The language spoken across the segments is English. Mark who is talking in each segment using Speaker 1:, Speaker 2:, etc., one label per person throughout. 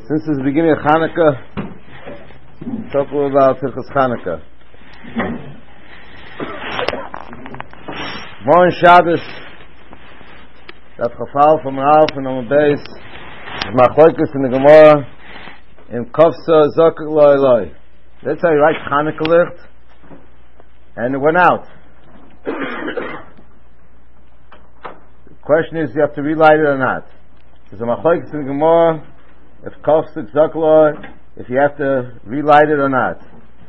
Speaker 1: Since it's the beginning of Hanukkah, talk a little about Hilchos Hanukkah. Morning Shabbos, Daf Chafal from Ralph and on the base, Machlokes in the Gemara, in Kofsa Zokek Lo Eloi. That's how you write Hanukkah licht, and it went out. The question is, you have to relight it or not. There's a Machlokes in the Gemara, if Kofsa Zokek Lo, if you have to relight it or not.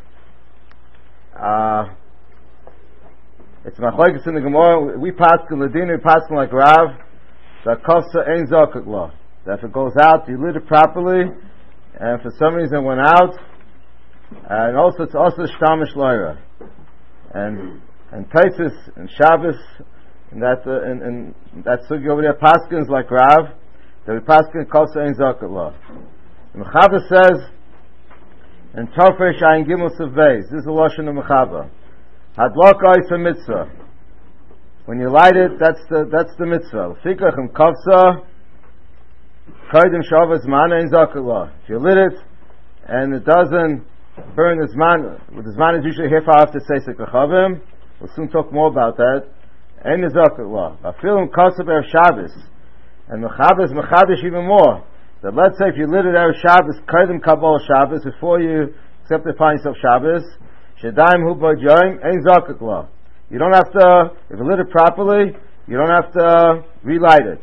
Speaker 1: It's Machlokes in the Gemara. We paskin Ladina, we paskin like Rav. That Kofsa ain't Zokek Lo. That if it goes out, you lit it properly, and for some reason it went out. And also it's also Shtamish Loira. And Taisus and Shabbos, and that sugi over there paskins like Rav. That we paskin Kofsa ain't Zokek Lo. The Mechaber says in Tofresh Ayin Gimel Sev, this is the Lashon of Mechaber. Hadlaka is a mitzvah. When you light it, that's the mitzvah. Fikach and Kofsa, Kaidim Shavas Mana in Zokek Lo. If you lit it and it doesn't burn the Zman, the Zman is usually here after Seisek Rechavim. We'll soon talk more about that. And the Zokek Lo. Afilim Kofsa Ber Shabbos. And Mechaber is Mechadish even more. That let's say if you lit it Erev Shabbos, Kaidim Kabbalah Shabbos, before you accept the findings of Shabbos, Shedaim Hu B'Joim Ein Zokek Lo. You don't have to, if you lit it properly, you don't have to relight it.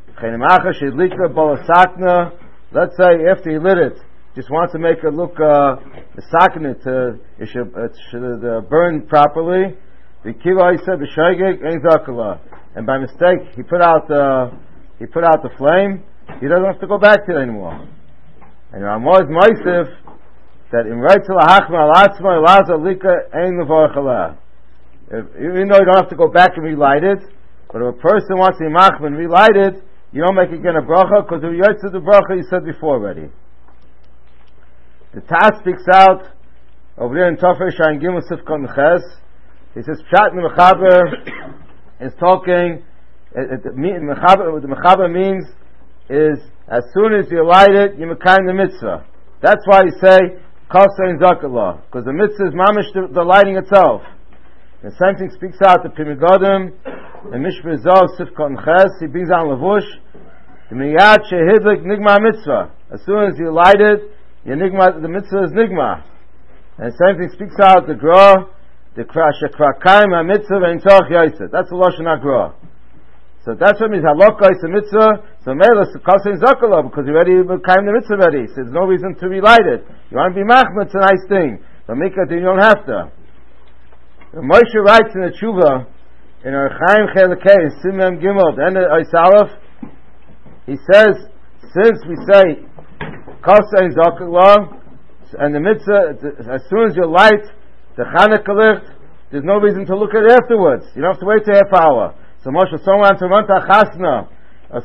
Speaker 1: Let's say after you lit it, just wants to make it look the sakna it should burn properly. The Kiva he said the Shaygig Ein Zokek Lo. And by mistake he put out the flame. He doesn't have to go back to it anymore. And Ramah is Moisef that in right to lahachma alatzma ilaza lika ein levarach aleh. Even though you don't have to go back and relight it, but if a person wants to machma and relight it, you don't make again a bracha because if you yotze the bracha you said before already. The Taz speaks out over there in Tofresh Ayin Gimel Sifkon Ches. He says Pshat Mechaber is talking. The Mechaber means is as soon as you light it, you mekayim the mitzvah. That's why you say Kofsa in Zokek Lo, because the mitzvah is mamish the lighting itself. The same thing speaks out to Pimigodim and Mishpah Zov Sifkot Ches. He brings out Lavush the Miyad Shehidlik Nigma Mitzvah. As soon as you light it, the mitzvah is Nigma. And the same thing speaks out the Gra the Shekrakayim HaMitzvah Ein Tzorach Yosef. That's the Lashon HaGra. So that's what it means. Halakha is a mitzvah. So Mela Kofsa in Zokek Lo because you already became the mitzvah already. So there's no reason to relight it. You want to be machma, it's a nice thing. But Mikat you don't have to. Moshe writes in the Tshuva in Chaim Chelekei in Siman Gimel and Oisalef. He says since we say Kofsa in Zokek Lo and the mitzvah as soon as you light the Hanukkah licht, there's no reason to look at it afterwards. You don't have to wait a half hour. So Moshe, someone to run to chasna, or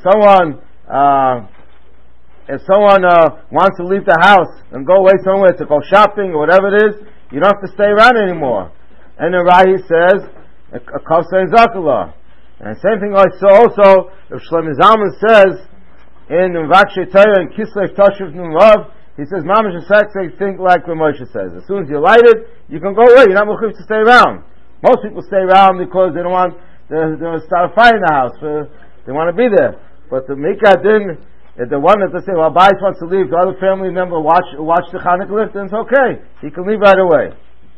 Speaker 1: if someone wants to leave the house and go away somewhere to go shopping or whatever it is, you don't have to stay around anymore. And the Rahi says, a Kofsa in Zokek Lo. And the same thing I saw also, if Shlomo Zalman says, in Vakshe Torah and Kislev Toshiv Numrav, he says, Mamash Shasek think like what Moshe says. As soon as you light it, you can go away. You're not mechuyev to stay around. Most people stay around because they don't want they're start a fire in the house. They want to be there. But the Mikadin, the one that they say, well, Bais wants to leave, the other family member watch the Hanukkah licht, then it's okay. He can leave right away.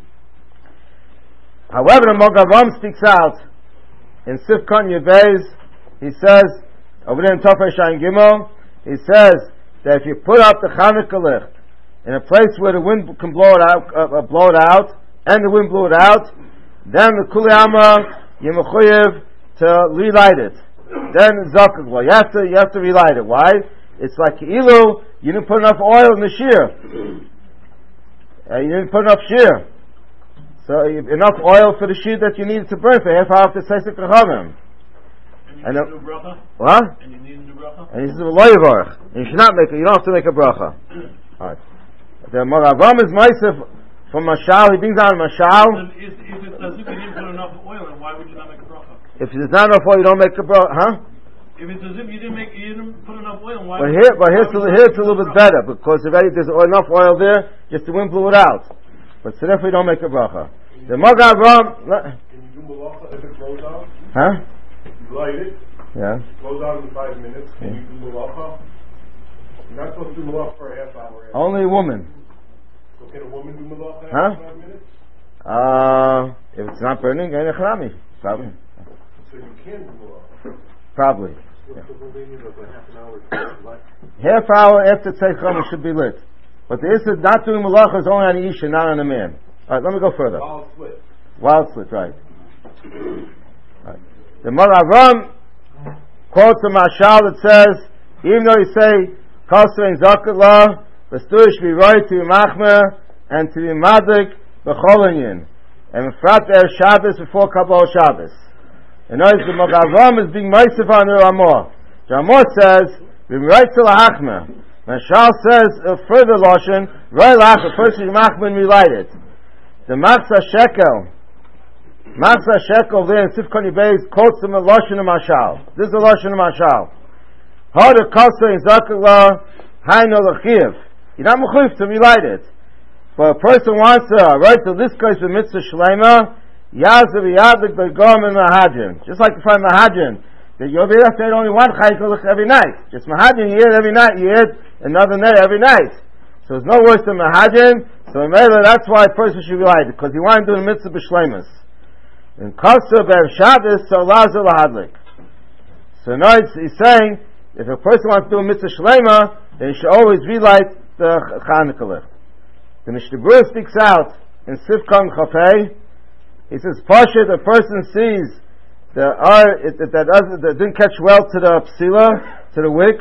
Speaker 1: However, the Mogavam speaks out in Sifkon Yevez. He says, over there in Tofresh Ayin Gimel, he says that if you put up the Hanukkah licht in a place where the wind can blow it out, and the wind blew it out, then the Kuli Amma you're mechuyev to relight it. Then Zokek Lo. You have to relight it. Why? It's like Ilu, you didn't put enough oil in the shear. You didn't put enough shear. So enough oil for the shear that you needed to burn for half hour after Seisek Rechavim.
Speaker 2: And you need a new bracha?
Speaker 1: What?
Speaker 2: And you need a new bracha?
Speaker 1: And this is a lo yivarach. You should not you don't have to make a bracha. Alright. The Moravam is Meisef from Mashal, he brings down Mashal.
Speaker 2: If it's as if you didn't put enough oil, then why would you not make a bracha?
Speaker 1: If there's not enough oil, you don't make a bracha, huh?
Speaker 2: If it's as if you didn't put enough oil, why?
Speaker 1: But here it's a little bit better because already there's enough oil there, just the wind blew it out. But so therefore we don't make a bracha. The Magen Avraham.
Speaker 3: Can you do malacha if it blows out?
Speaker 1: Huh?
Speaker 3: You light it.
Speaker 1: Yeah.
Speaker 3: It blows out in 5 minutes. Can you do malacha? You're not supposed to do malacha for a half hour.
Speaker 1: Only a woman.
Speaker 3: So can a woman do malacha after 5 minutes?
Speaker 1: If it's not burning, ain't a charami. Probably.
Speaker 3: So you can do malacha.
Speaker 1: Probably.
Speaker 3: What's the meaning of a half an hour light?
Speaker 1: Half hour after Tzeicham it should be lit. But the issue not doing malacha is only on the Isha, not on the man. Alright, let me go further. Wild split, right. The Magen Avraham quotes a mashal that says, even though you say, Kosher and Zakatlah, the story should be right to be machmer and to be madik b'cholinyin. And frat er Shabbos before Kabbalah Shabbos. In other words, the Magen Avraham is being meisif on the Ramah. The Ramah says, "V'miraitzel hachmer." Mashal says a further lashon, "Roi lach," the person machmer and relighted. The Machsa Shekel there in Sifkani Beis quotes him a lashon of Mashal. This is a lashon of Mashal. Harder Kasa in Zakatlah Haino L'chiv. You're not mechuyev to relight it. But a person wants to write to this case with mitzvah shlema. Yazav Yadlik Begom and Mahadjan. Just like to find Mahadjan. That you'll be able to eat only one chayik every night. Just Mahadjan you eat every night, you eat another night every night. So it's no worse than Mahadjan. So that's why a person should be lighted, because he wanted to do the mitzvah b'shleimus. In Kosher Be'er Shabbos, so Lazar Lahadlik. So now he's saying, if a person wants to do a mitzvah shlema, then he should always relight the Chanukah licht. The Mishnah Berurah speaks out in Sifkan Chafei. He says, Pashit, a person sees that didn't catch well to the psila, to the wick,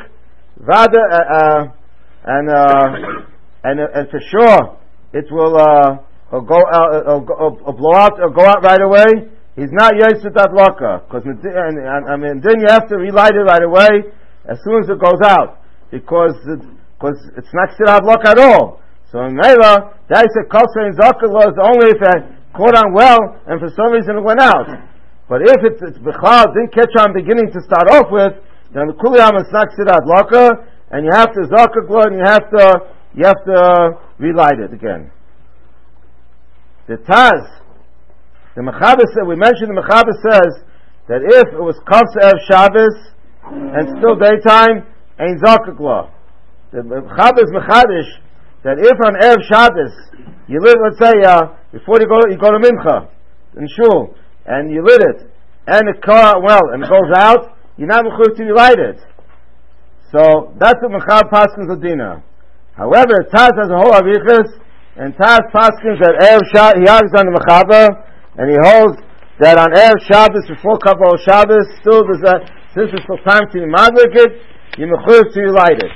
Speaker 1: and for sure it will go out, blow out, or go out right away. He's not yosef that laka, because then you have to relight it right away as soon as it goes out, because it's not still have luck at all. So in Mela, that is a kosher in Zakatlah is only if it caught on well, and for some reason it went out. But if it's b'chal, didn't catch on beginning to start off with, then the kuliyam is not sidat laka, and you have to zakatlah, and you have to relight it again. The Taz, the Mechaber said, we mentioned the Mechaber says that if it was Kafsa Erev Shabbos and still daytime, ain't zakatlah. The Mechaber is Mechadish that if on Erev Shabbos you live, let's say, before you go to Mincha in Shul, and you lit it, and it caught out well, and it goes out, you're not mechuyev to relight it. So that's what Mechaber paskins Ladina. However, Taz has a whole avichus, and Taz paskins that Erev Shabbos, he argues on the Mechaber, and he holds that on Erev Shabbos before Kabbalah Shabbos, still there's since it's still time to madlik it, you're mechuyev to relight it.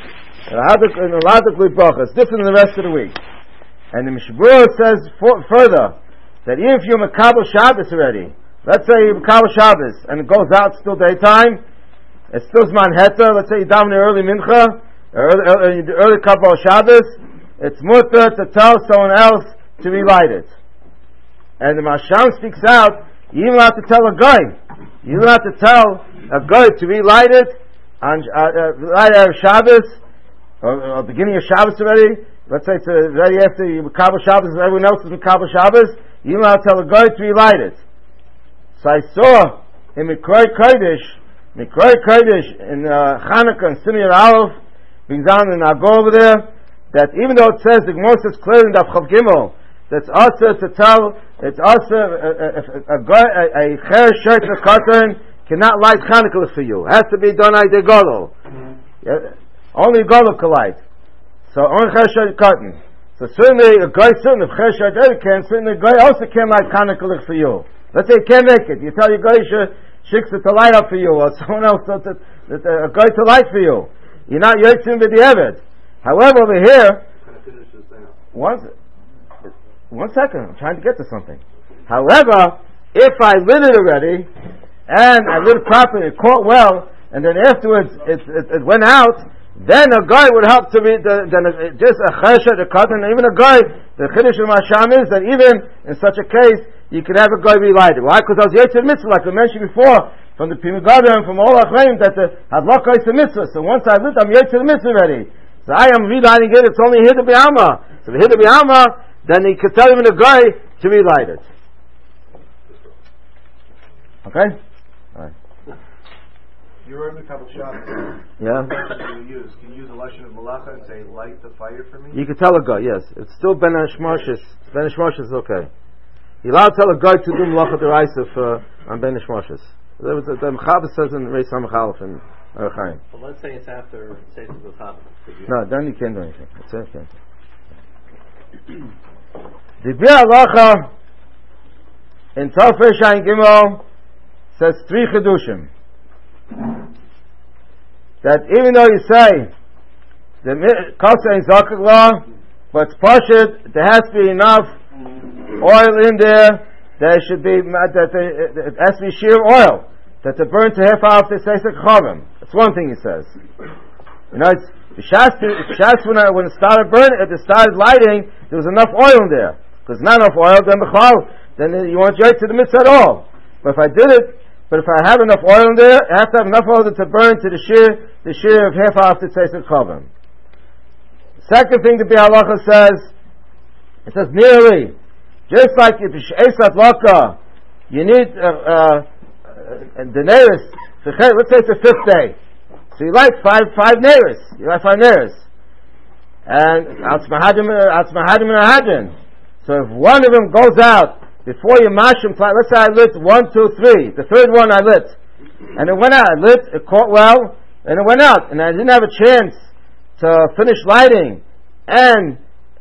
Speaker 1: It's different than the rest of the week. And the Mishnah Berurah says further that even if you're Makabel Shabbos already, let's say you're Makabel Shabbos and it goes out still daytime, it's still Zman Heta, let's say you're down in the early Mincha, early Kabbalah Shabbos, it's mutter to tell someone else to relight it. And the Masham speaks out, you don't have to tell a guy. You don't have to tell a guy to relight it on Shabbos, or beginning of Shabbos already. Let's say it's already after you Makabel Shabbos and everyone else is Makabel Shabbos. You don't have to tell a guy to relight it. So I saw in Mikroi Kodesh in Chanukah and Simir Aleph, being down in Nagor over there, that even though it says the Gemara says clearly in Daf Chav Gimel that's also to tell, it's also a cher shirt and a cotton cannot light Chanukah for you. It has to be done by the Gadol. Only Gadol can light. So only cher shirt and cotton. So certainly a guy, certainly if cher shirt can, certainly a guy also can light Chanukah for you. Let's say you can't make it. You tell your guy shiksa to light up for you, or someone else a guy to light for you. You're not yotzim with the Eved. However, over here, one second, I'm trying to get to something. However, if I lit it already, and I lit it properly, it caught well, and then afterwards it went out, then a guy would help to be, just a chesed, a cotton, even a guy, the chiddush of Masham is that even in such a case, you can have a guy relighted. Why? Because I was Yetzir Mitzvah, like we mentioned before, from the Pri Megadim, from all our claims that the Hadlaka is a mitzvah. So once I lit, I'm yet to the mitzvah already. So I am relighting it, it's only here to be Amma. So if here to be Amma, then he could tell him in a guy to relight it. Okay? Alright.
Speaker 3: You wrote a couple shots.
Speaker 1: Yeah?
Speaker 3: Can you use a lesson of Malacha and say, light the fire for me?
Speaker 1: You could tell a guy, yes. It's still Ben Hashmashis. Ben Hashmashis is okay. You're allowed to tell a guy to do Malacha D'Oraisa on Ben Hashmashis. The Mechaber says in Reis HaMechalef in Arachaim.
Speaker 4: Well, let's say it's after Sefer B'Chaber.
Speaker 1: No, then you can't do anything. It's okay. The Biur Halacha in Tafresh Ayin Gimel says 3 Chidushim. That even though you say the Kasa in Zakak law, but it's Pashut, there has to be enough oil in there. There should be it has to be sheer oil that to burn to half off the Seisek Chavim. That's one thing he says. You know, it's the Shas when it started burning, it started lighting, there was enough oil in there. Because not enough oil, then you won't join to the mitzvah at all. But if I have enough oil in there, I have to have enough oil to burn to the shear of half off the Seisek Chavim. Second thing the Biur Halacha says, it says nearly. Just like if Esat Laka, you need the nearest. Let's say it's the 5th day, so you light five nearest. You light 5 nearest, and Atzmahadim and Ahadin. So if one of them goes out before you mashim, let's say I lit 1, 2, 3. The third one I lit, and it went out. I lit, it caught well, and it went out, and I didn't have a chance to finish lighting, and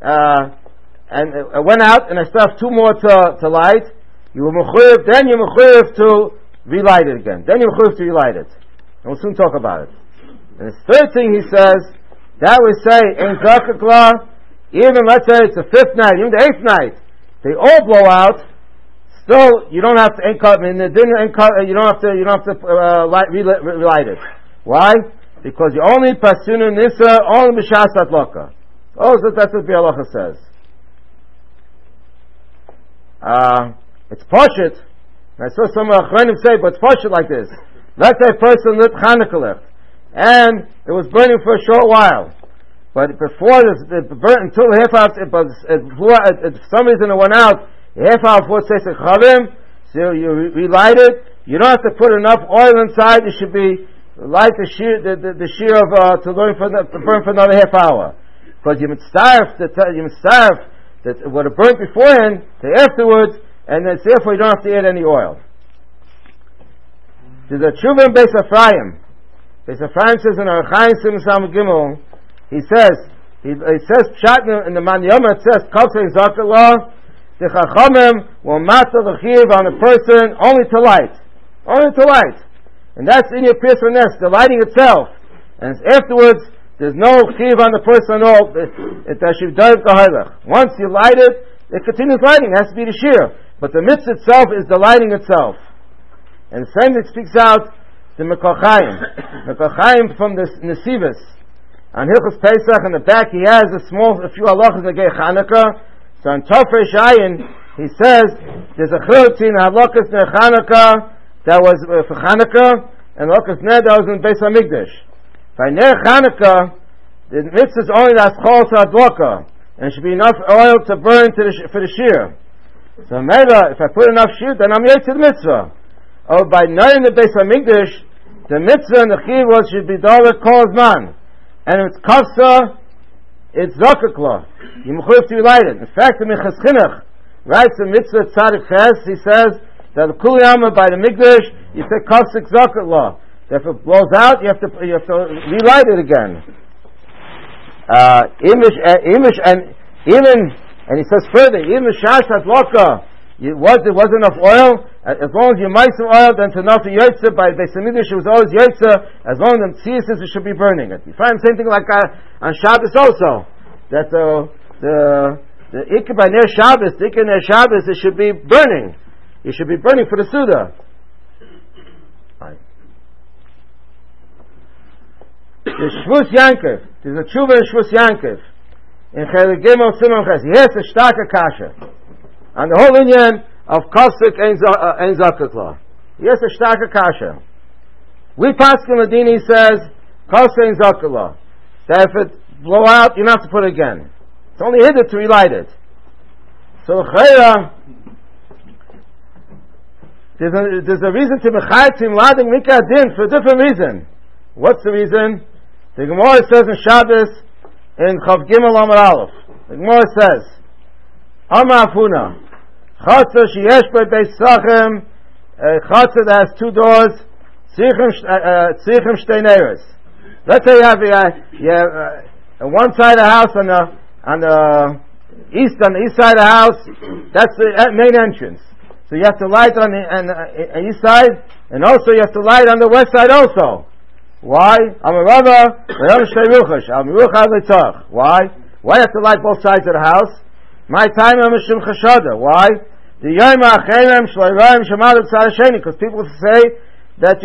Speaker 1: it went out, and I still have 2 more to light. You're mechuyev to relight it again. Then you're mechuyev to relight it. And we'll soon talk about it. And the third thing he says, that we say, in Zakakla, even let's say it's the 5th night, even the 8th night, they all blow out, still, you don't have to you don't have to relight it. Why? Because you only pasunu nisa, only b'shasat loka. Oh, so that's what Biur Halacha says. It's Pashut. I saw some Achronim say, but it's Pashut like this. Let's say a person lit Chanukah left, and it was burning for a short while. But before it burned until the half hour, for some reason it went out, the half hour before it says Chavim, so you relight it. You don't have to put enough oil inside. It should be light the shear of to burn for another half hour. Because you must starve that what it burnt beforehand to afterwards, and then therefore you don't have to add any oil. There's a Tshuva in Beis Ephraim. Beis Ephraim says in Arachaim Sim Sam Gimel, he says Pshat in the Man Yoma, it says Kalsei Zakah the Chachamim will master the Chiv on a person only to light, and that's in your Pirsa Nest, the lighting itself, and afterwards there's no Chiv on the person at all. Once you light it, it continues lighting. It has to be the shear. But the mitzvah itself is the lighting itself. And the same that speaks out the Mekor Chaim from the Nesivos. On Hilchos Pesach in the back he has a few halachas in the Gei Chanukah. So on Tafresh Ayin he says there's a chiluk between halachas in Chanukah that was for Chanukah and halachas that was in Beis HaMikdash. By Ner Chanukah, the mitzvah is only that chol to adloka, and it should be enough oil to burn for the shear. So Mela, if I put enough shear, then I'm yet to the mitzvah. Oh, by Ner in the Beis HaMikdash, the mitzvah and the chiv should be dollar kol zman, and if it's kafsa, it's zakakla. You mechuyev to light it. In fact, the Minchas Chinuch writes in mitzvah tzadik ches. He says that the kuliyama by the mikdash you say kafsik zakakla. If it blows out, you have to relight it again. And he says further, even shash hadlaka, there wasn't enough oil. As long as you might some oil, then it's enough to yotze. By Beis HaMikdash, it was always yotze. As long as the tziyas it should be burning it. You find the same thing like on Shabbos also. That the ikka by Ner Shabbos, the ikka Ner Shabbos, it should be burning. It should be burning for the Suda. The Shvus Yankov, there's a Tshuva in Shvus Yankov in Chelik Gimel Simon Ches. He has a starka kasha on the whole union of Kosik Ein Zakakla. Yes, a starker kasha. We Paskin Ladini says, Kosein Zakala. That if it blow out, you don't have to put it again. It's only hidden to relight it. So, Chayra, there's a reason to Mechayitzim Lading Mikra Din for a different reason. What's the reason? The Gemara says in Shabbos, in Chav Gimel Amar Aleph, the Gemara says, Amar Afuna, Chatzah sheyesh by Beis Sachem, Chatzah that has two doors, Tzichem Shtei Neiros. Let's say you have on one side of the house, on the east side of the house, that's the main entrance. So you have to light on the east side, and also you have to light on the west side also. Why? Why? Why have to light both sides of the house? My time why? Because people say that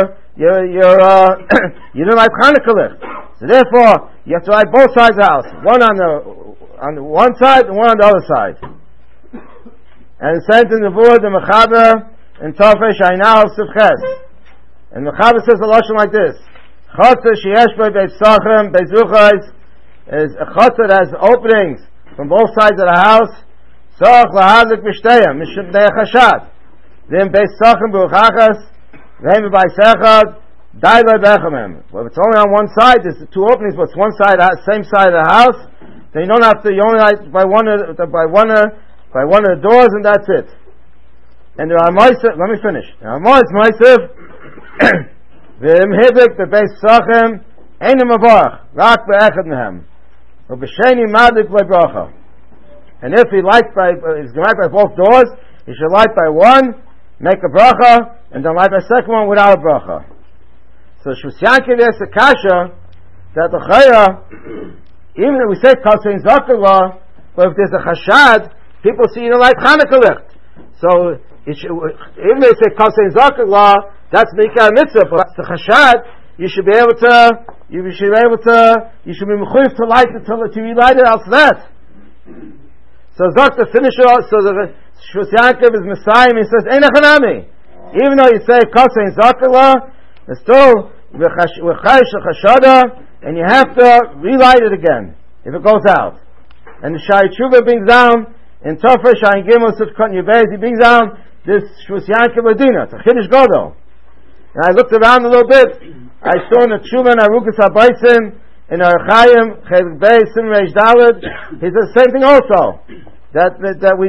Speaker 1: you don't like Hanukkah licht. So therefore, you have to light both sides of the house. One on the one side and one on the other side. And it says in the Vur, the Mechaber, in Tofesh Ainal Sivches. And the Mechaber says a lashon like this: Chatzah sheyesh by Beit Sachem, Beit Zuchais, is a chatzah that has openings from both sides of the house. Soch lahadlik b'shteyim, mishum b'nei chashad. Then Beit Sachem b'uchachas, v'hem b'bai sechad, dai b'echamim. Well, if it's only on one side, there's two openings, but it's one side, same side of the house, then you don't have to, you only light by one of the doors, and that's it. And there are Moisef, let me finish. There are Moisef, V'im hibik bebeis sachem, einem avarach, rak be'echad mehem. V'b'sheni madik le'bracha. And if he lights he's going to light by both doors, he should light by one, make a bracha, and then light by the second one without a bracha. So Shus Yankiv is a kasha, that the chaya, even if we say Kosein Zakala, but if there's a chashad, people see you don't like Hanukkah licht. So, even if they say Kosein Zakala, that's Mikra Mitzvah, but the chashad, you should be mechuyev to light it, to relight it after that. So Zok to finish it, so the Shus Yankov is Messiah, he says, Ein Echanami. Even though you say Kosein Zakala, it's still V'chayish Chashada, and you have to relight it again, if it goes out. And the Shai Tshuva brings down, in Tofar Shayin Gimel Sifkot Yubez, he brings down this Shus Yankov Adina, it's a Chiddush Gadol. And I looked around a little bit, I saw in the Tshuva and Arukas HaBaisim, in Archaim, Chelik Bey, Sim Reish Daled, he says the same thing also, that we,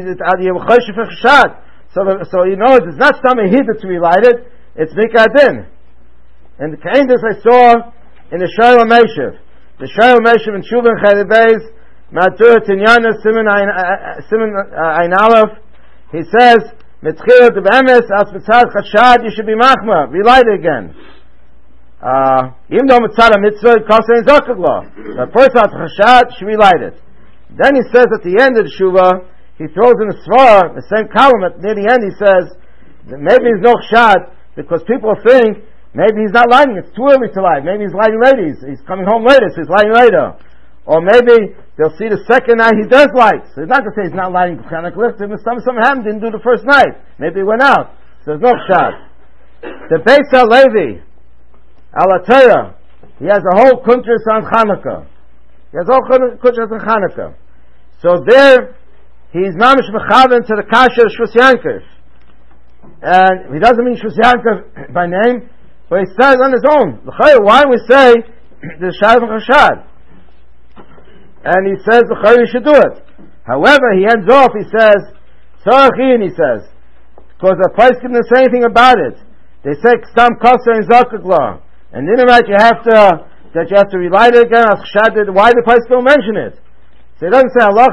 Speaker 1: so you know, it's not something hidden to relight it, it's Mikadin. And the Kaindas I saw in the Shayla Meshiv. The Shayla Meshiv in Tshuva and Chelik Bey's, Matur Tinyana, Simen Ein Aleph, he says, Mitchil to Be'emes, as Mitzad Chashad, you should be Machma, relight it again. Even though Mitzad HaMitzvah, Kosein Zakala, the person at Chashad should relight it. Then he says at the end of the Shuvah, he throws in the Svar, the same column at near the end, he says, that maybe he's no Chashad, because people think, maybe he's not lighting, it's too early to light, maybe he's lighting later, he's coming home later, so he's lighting later. Or maybe they'll see the second night he does light. So it's not to say he's not lighting Chanukah licht. If something happened, didn't do the first night. Maybe he went out. So there's no shot. The Beis HaLevi, Alatera, he has a whole kuntras on Chanukah. He has a whole kuntras on Chanukah. So there, he's mamish mechaven to the kasha of Shus Yankov. And he doesn't mean Shus Yankov by name, but he says on his own. Why do we say the Shad Chashad? And he says the Chayri should do it. However, he ends off, he says, Tzarachin, he says, because the place didn't say anything about it. They say Stam Kosein Zakala. And in the right you have to relight it again, as Chashad did. Why the place don't mention it? So he doesn't say Allah,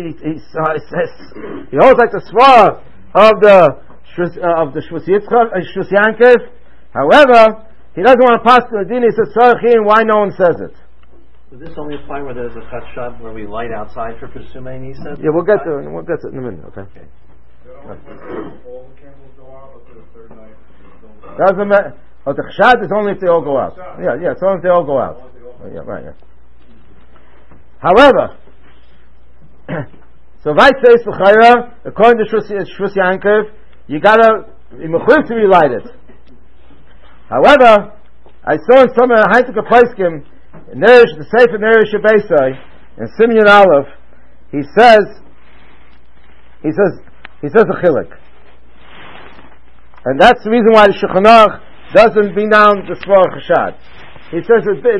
Speaker 1: he holds like the swar of the Shus Yankov. However, he doesn't want to pass to the din, he says Tzarachin, why no one says it?
Speaker 4: Does this only apply where there's a chashad where we light outside for Pesumei Nisa?
Speaker 1: Yeah, we'll get to it in a minute. Okay.
Speaker 3: All the candles go out, but the third night
Speaker 1: doesn't matter. Oh, the chashad is only if they all go out. Yeah, it's only if they all go out. Yeah, right. Yeah. However, so Vait says l'chayra, according to Shus Yankov, you gotta you mechuyev to relight it. However, I saw in some of the Heintika Paiskim, the Sefer Nerish Beisai, in Simeon Aleph, he says a chilek. And that's the reason why the Shulchan Aruch doesn't bring down the Svar Chashad. He says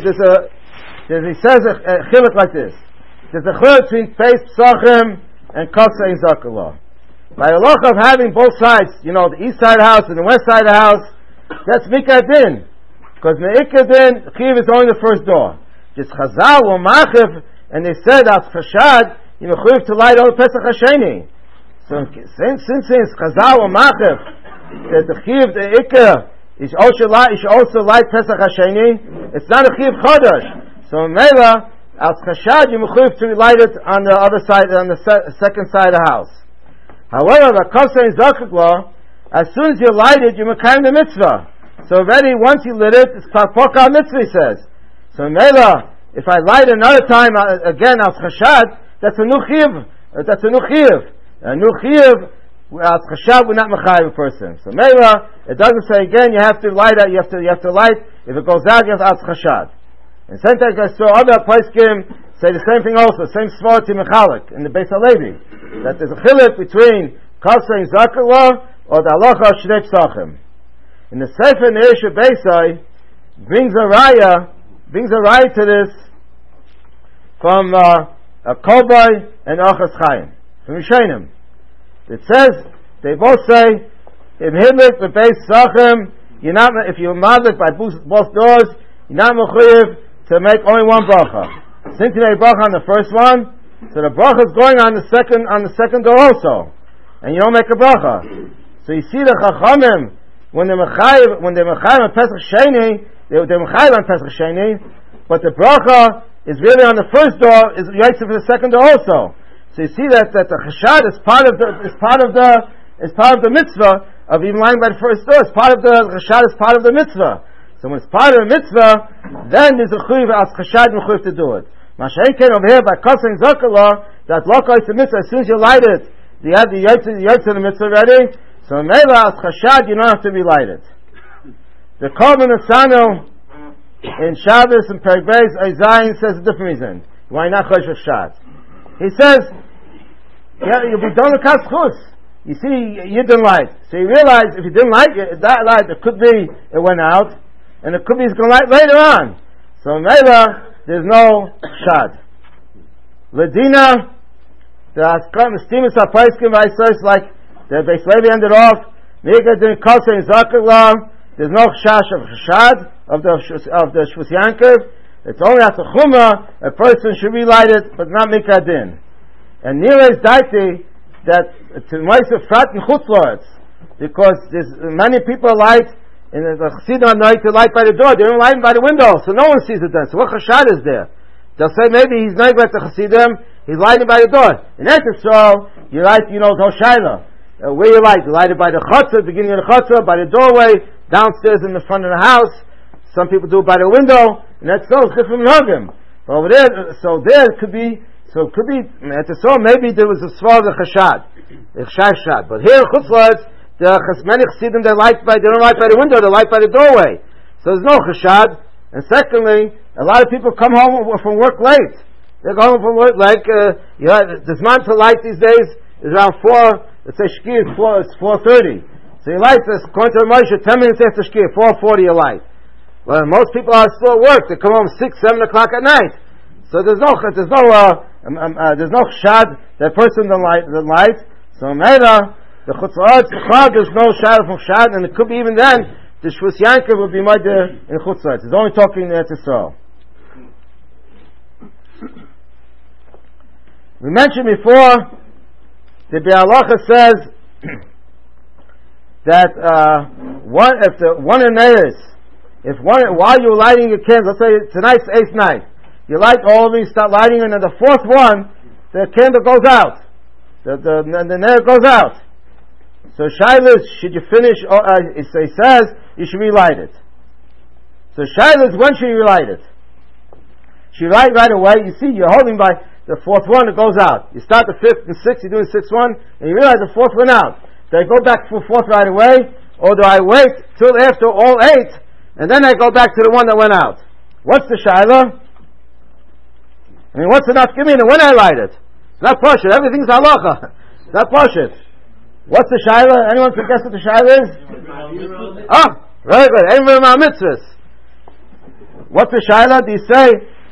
Speaker 1: he says a chilek like this. There's a chilek between Peis Psachim and Kotza in Zakallah. By the look of having both sides, the east side of the house and the west side of the house, that's Mikad Din. Because Mikad Din, Chiv is only the first door. Just Chazal or Machiv, and they said as Chashad, you mechuyev to light on Pesach Hasheni. So since Chazal or Machiv, that the Chiv, the Ikka, is also light Pesach Hasheni, it's not a Chiv Chodesh. So Mela, as Chashad, you mechuyev to light it on the other side, on the second side of the house. However, the Kotza in Zakakla, as soon as you light it, you mekayim the mitzvah. So already, once you lit it, it's Poka mitzvah, he says. So Mela, if I light another time, again, as Chashad, that's a new chiv. A new chiv, as Chashad, we're not mechayim a person. So Mela, it doesn't say again, you have to light it, you have to light, if it goes out, you have to as Chashad. And sometimes I saw other Paiskim say the same thing also, same Svar to Mechalik, in the Beis HaLevi, that there's a chilek between Kotza and Zakallah, or the halacha of Shnei Psachim. In the Sefer Nerish Beisai brings a raya to this from a Kolbai and Achas Chaim from Rishonim. It says they both say in Hidlik the Beis Psachim, if you're madlik by both doors, you're not mechuyev to make only one bracha. Since you made bracha on the first one, so the bracha is going on the second door also, and you don't make a bracha. So you see the Chachamim, when they're Mechayiv on Pesach Sheni, they're Mechayiv on Pesach Sheni, but the bracha is really on the first door, is Yaitse for the second door also. So you see that the Chashad is part of the mitzvah of even lying by the first door. It's part of the Chashad is part of the mitzvah. So when it's part of the mitzvah, then there's a chuyiv as Chashad mechuyiv to do it. Mashayin came over here by Kotza and Zakallah, that Lokah is the mitzvah, as soon as you light it, you have the Yaitse of the mitzvah ready. So Mela as Chashad, you don't have to relight it. The Korban Asano in Shabbos and Perek Beis Zayin says a different reason. Why not Chosh Chashad? He says, you'll be done with Kaschus. You see, you didn't light. So you realize if you didn't light that light, it could be it went out, and it could be it's going to light later on. So Mela, there's no Shad. Ladina, the Stemus HaPaiskim Vaisos, like the Beis Levi ended off, Mikad Kotza in Zakallah, there's no Chash of Chashad of the Shvus Yankov. It's only after Chumrah a person should relight it, but not Mikad Din. And Nirez Daiti that to Moisef Frat and Chutzlorets, because there's many people light in the Chassidim night to light by the door. They don't light by the window, so no one sees it then. So what Chashad is there? They'll say maybe he's not like the Chassidim, he's lighting by the door. In Eretz Yisrael, you light, no Shaila. Where you light? You light it by the chutzah, beginning of the chutzah, by the doorway, downstairs in the front of the house. Some people do it by the window, and that's so different from But over there, it could be, at the soul, maybe there was a svar of the chashad, but here, chutzlars, many chassidim, they don't light by the window, they light by the doorway. So there's no chashad. And secondly, a lot of people come home from work late. They go home from work, the man to light these days is around 4, let's say Shki is 4:30. So you light this, according to Moshe, 10 minutes after Shki, 4:40 you light. Well, most people are still at work. They come home 6, 7 o'clock at night. So there's no shad, that person the light. So Mela, the chutzla'at, there's no shad from shad, and it could be even then, the Shvus Yankov will be made in chutzla'at. It's only talking there to Yisrael. We mentioned before, the Be'alacha says that while you're lighting your candles, let's say tonight's 8th night, you light all these, start lighting, and then the 4th one, the candle goes out. The nail goes out. So Shilas, should you finish, it says, you should relight it. So Shilas, when should you relight it? Should you light right away? You see, you're holding by the 4th one, it goes out. You start the 5th and 6th, you're doing the 6th one, and you realize the 4th went out. Do I go back full force right away, or do I wait till after all 8, and then I go back to the one that went out? What's the shaila? I mean, what's the nafkamina when I light it? It's not pashut. Everything's halacha. It's not pashut. What's the shaila? Anyone can guess what the shaila is? Very good. Eimer mitzvahs. What's the shaila? Do you say,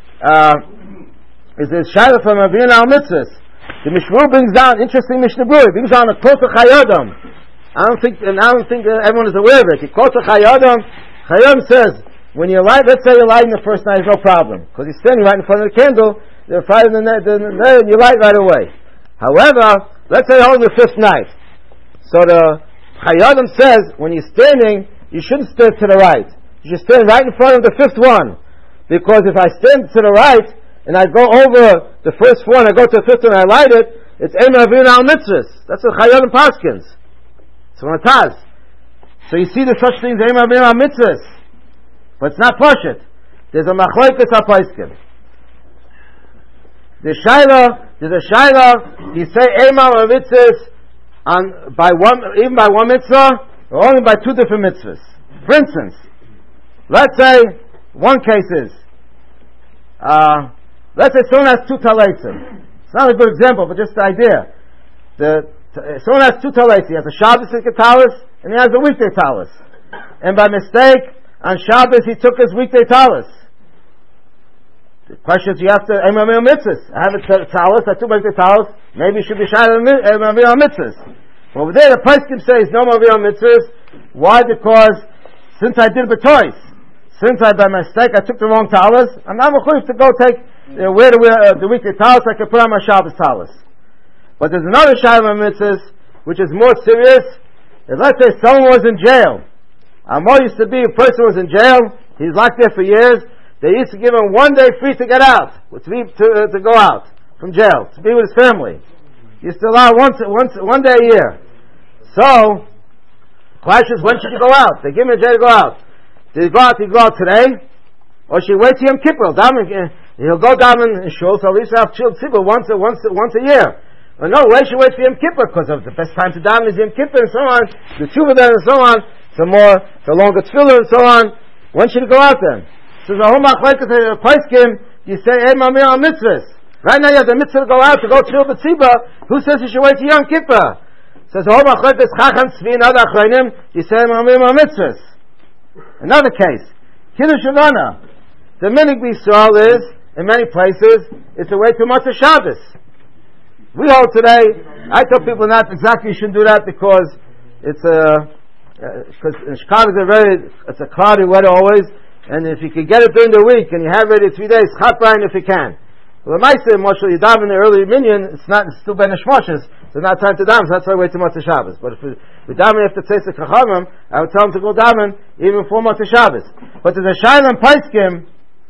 Speaker 1: is it shaila from Avinu al mitzvahs? The Mishmur brings down, interesting Mishnah Berurah, brings down a Kota Chayadam. I don't think everyone is aware of it. The Kota Chayadam says, when you light, let's say you're lighting the first night, no problem. Because you're standing right in front of the candle, you're fighting the and you light right away. However, let's say you're holding the 5th night. So the Chayadam says, when you're standing, you shouldn't stand to the right. You should stand right in front of the 5th one. Because if I stand to the right, and I go over the first 4 and I go to the 5th one and I light it, it's Eimer Avinu al mitzvahs. That's what Chayyim Paskins. It's from a Taz. So you see the such things, Eimer Avinu al mitzvahs. But it's not Pashut. There's a Machlokes HaPoskim. There's a Shaila, you say Eimer al mitzvahs even by one mitzvah, or only by 2 different mitzvahs. For instance, let's say, one case is, let's say someone has 2 taleisim. It's not a good example, but just the idea. Someone has 2 taleisim. He has a Shabbos talis, and he has a weekday talis. And by mistake, on Shabbos he took his weekday talis. The question is, you have to Eimer Avinu mitzvahs. I have a talis, I took my weekday talis, maybe it should be Eimer Avinu mitzvahs. Over there, the Poskim says no Eimer Avinu mitzvahs. Why? Because since I did b'tois, since by mistake I took the wrong talis, I'm not mechuyev to go take wear the weekly talis. I can put on my Shabbos talis. But there's another Shaila mitzvahs which is more serious. Is let's say someone was in jail. Amor used to be a person was in jail. He's locked there for years. They used to give him 1 day free to get out, to go out from jail to be with his family. Used to allow 1 day a year. So, question is, when should you go out? They give him a day to go out. Did he go out today? Or should he wait till Yom Kippur? He'll go down in shul, so at least have chilled tzibur once a year. Or no, why should he wait for Yom Kippur? Because of the best time to daven is Yom Kippur and so on, the tshuva then and so on, the longer tefillah and so on. When should he go out then? So the whole machlokes HaPoskim, you say, Eimer Avinu al mitzvahs. Right now you have the mitzvah to go out to go chill the tzibur. Who says you should wait till Yom Kippur? So the whole machlokes Chacham Tzvi and other achronim, you say Eimer Avinu al mitzvahs. Another case, Kiddush Levana. The minig b'Yisrael is, in many places, it's a way to Motzei Shabbos. We hold today, I tell people not exactly you shouldn't do that because because in Chicago it's a cloudy weather always, and if you can get it during the week and you have it in 3 days, chap Brian if you can. Well, the Ma'aseh, Moshe, you daven in the early minyan, it's still Ben Hashmoshes, so it's not time to daven, so that's why I wait till Motzei Shabbos. But if we daven after Tzeitzei Chachamim, I would tell them to go daven even before Motzei Shabbos. But there's a Shaila Poskim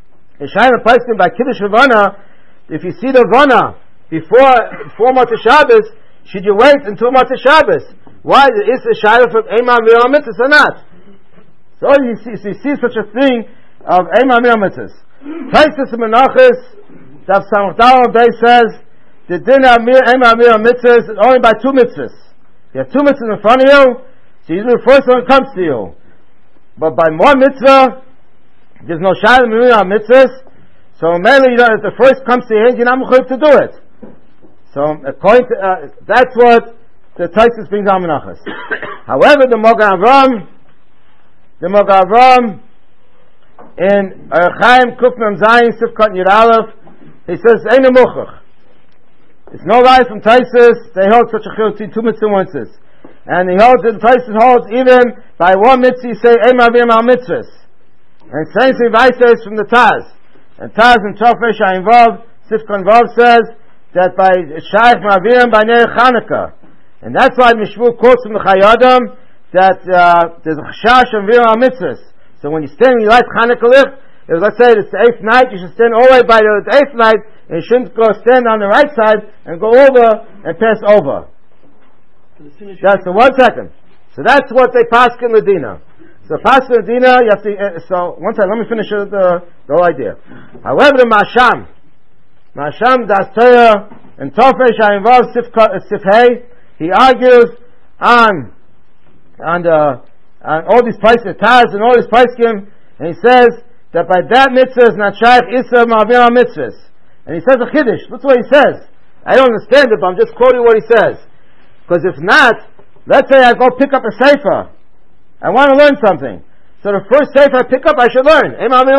Speaker 1: by Kiddush Levana, if you see the Vana before Motzei Shabbos, should you wait until Motzei Shabbos? Why? Is the Shaila from Eimer Avinu al mitzvahs or not? So you see such a thing of Eimer Avinu al mitzvahs. Taisus Menachos, Daf Samach Daled Bey says, the din of Eimer Avinu al mitzvahs is only by 2 mitzvahs. You have 2 mitzvahs in front of you, so you do the first one comes to you. But by more mitzvah, there's no Shaila Avinu al mitzvahs, so mainly if the first comes to your hand, you're not mechuyev to do it. So according to, that's what the Taisus brings down Menachos. However, the Mogan Avram in Chaim Kuf Mem Zayin Sifkat Yud Aleph, he says Ein Muchach. It's no lie from Taisus. They hold such a chiluk between 2 mitzvahs, and he holds. The Taisus holds even by 1 mitzvah you say Eimer Avinu al mitzvahs, and same thing I says from the Taz. And Taz and Tofresh Ayin Vav Sifkat Vav says that by Shaykh Ma'avim by Ner Chanukah, and that's why Mishmur quotes from the Chayadam that there's a chashash of Avinu al mitzvahs. So when you stand, you light Chanukah licht. If let's say it's the 8th night, you should stand all the way by the 8th night, and you shouldn't go stand on the right side and go over and pass over. That's the 1 second. So that's what they paskin Ladina. So paskin Ladina, you have to. So 1 second, let me finish the whole idea. However, the Masham Das Torah and Tofresh Ayin Vav Sifhei, he argues on all these prices, Taz and all these prices, and he says that by that mitzvah is not shaykh Issa Ma'avir mitzvahs. And he says a chiddush. That's what he says. I don't understand it, but I'm just quoting what he says. Because if not, let's say I go pick up a sefer. I want to learn something. So the first sefer I pick up, I should learn.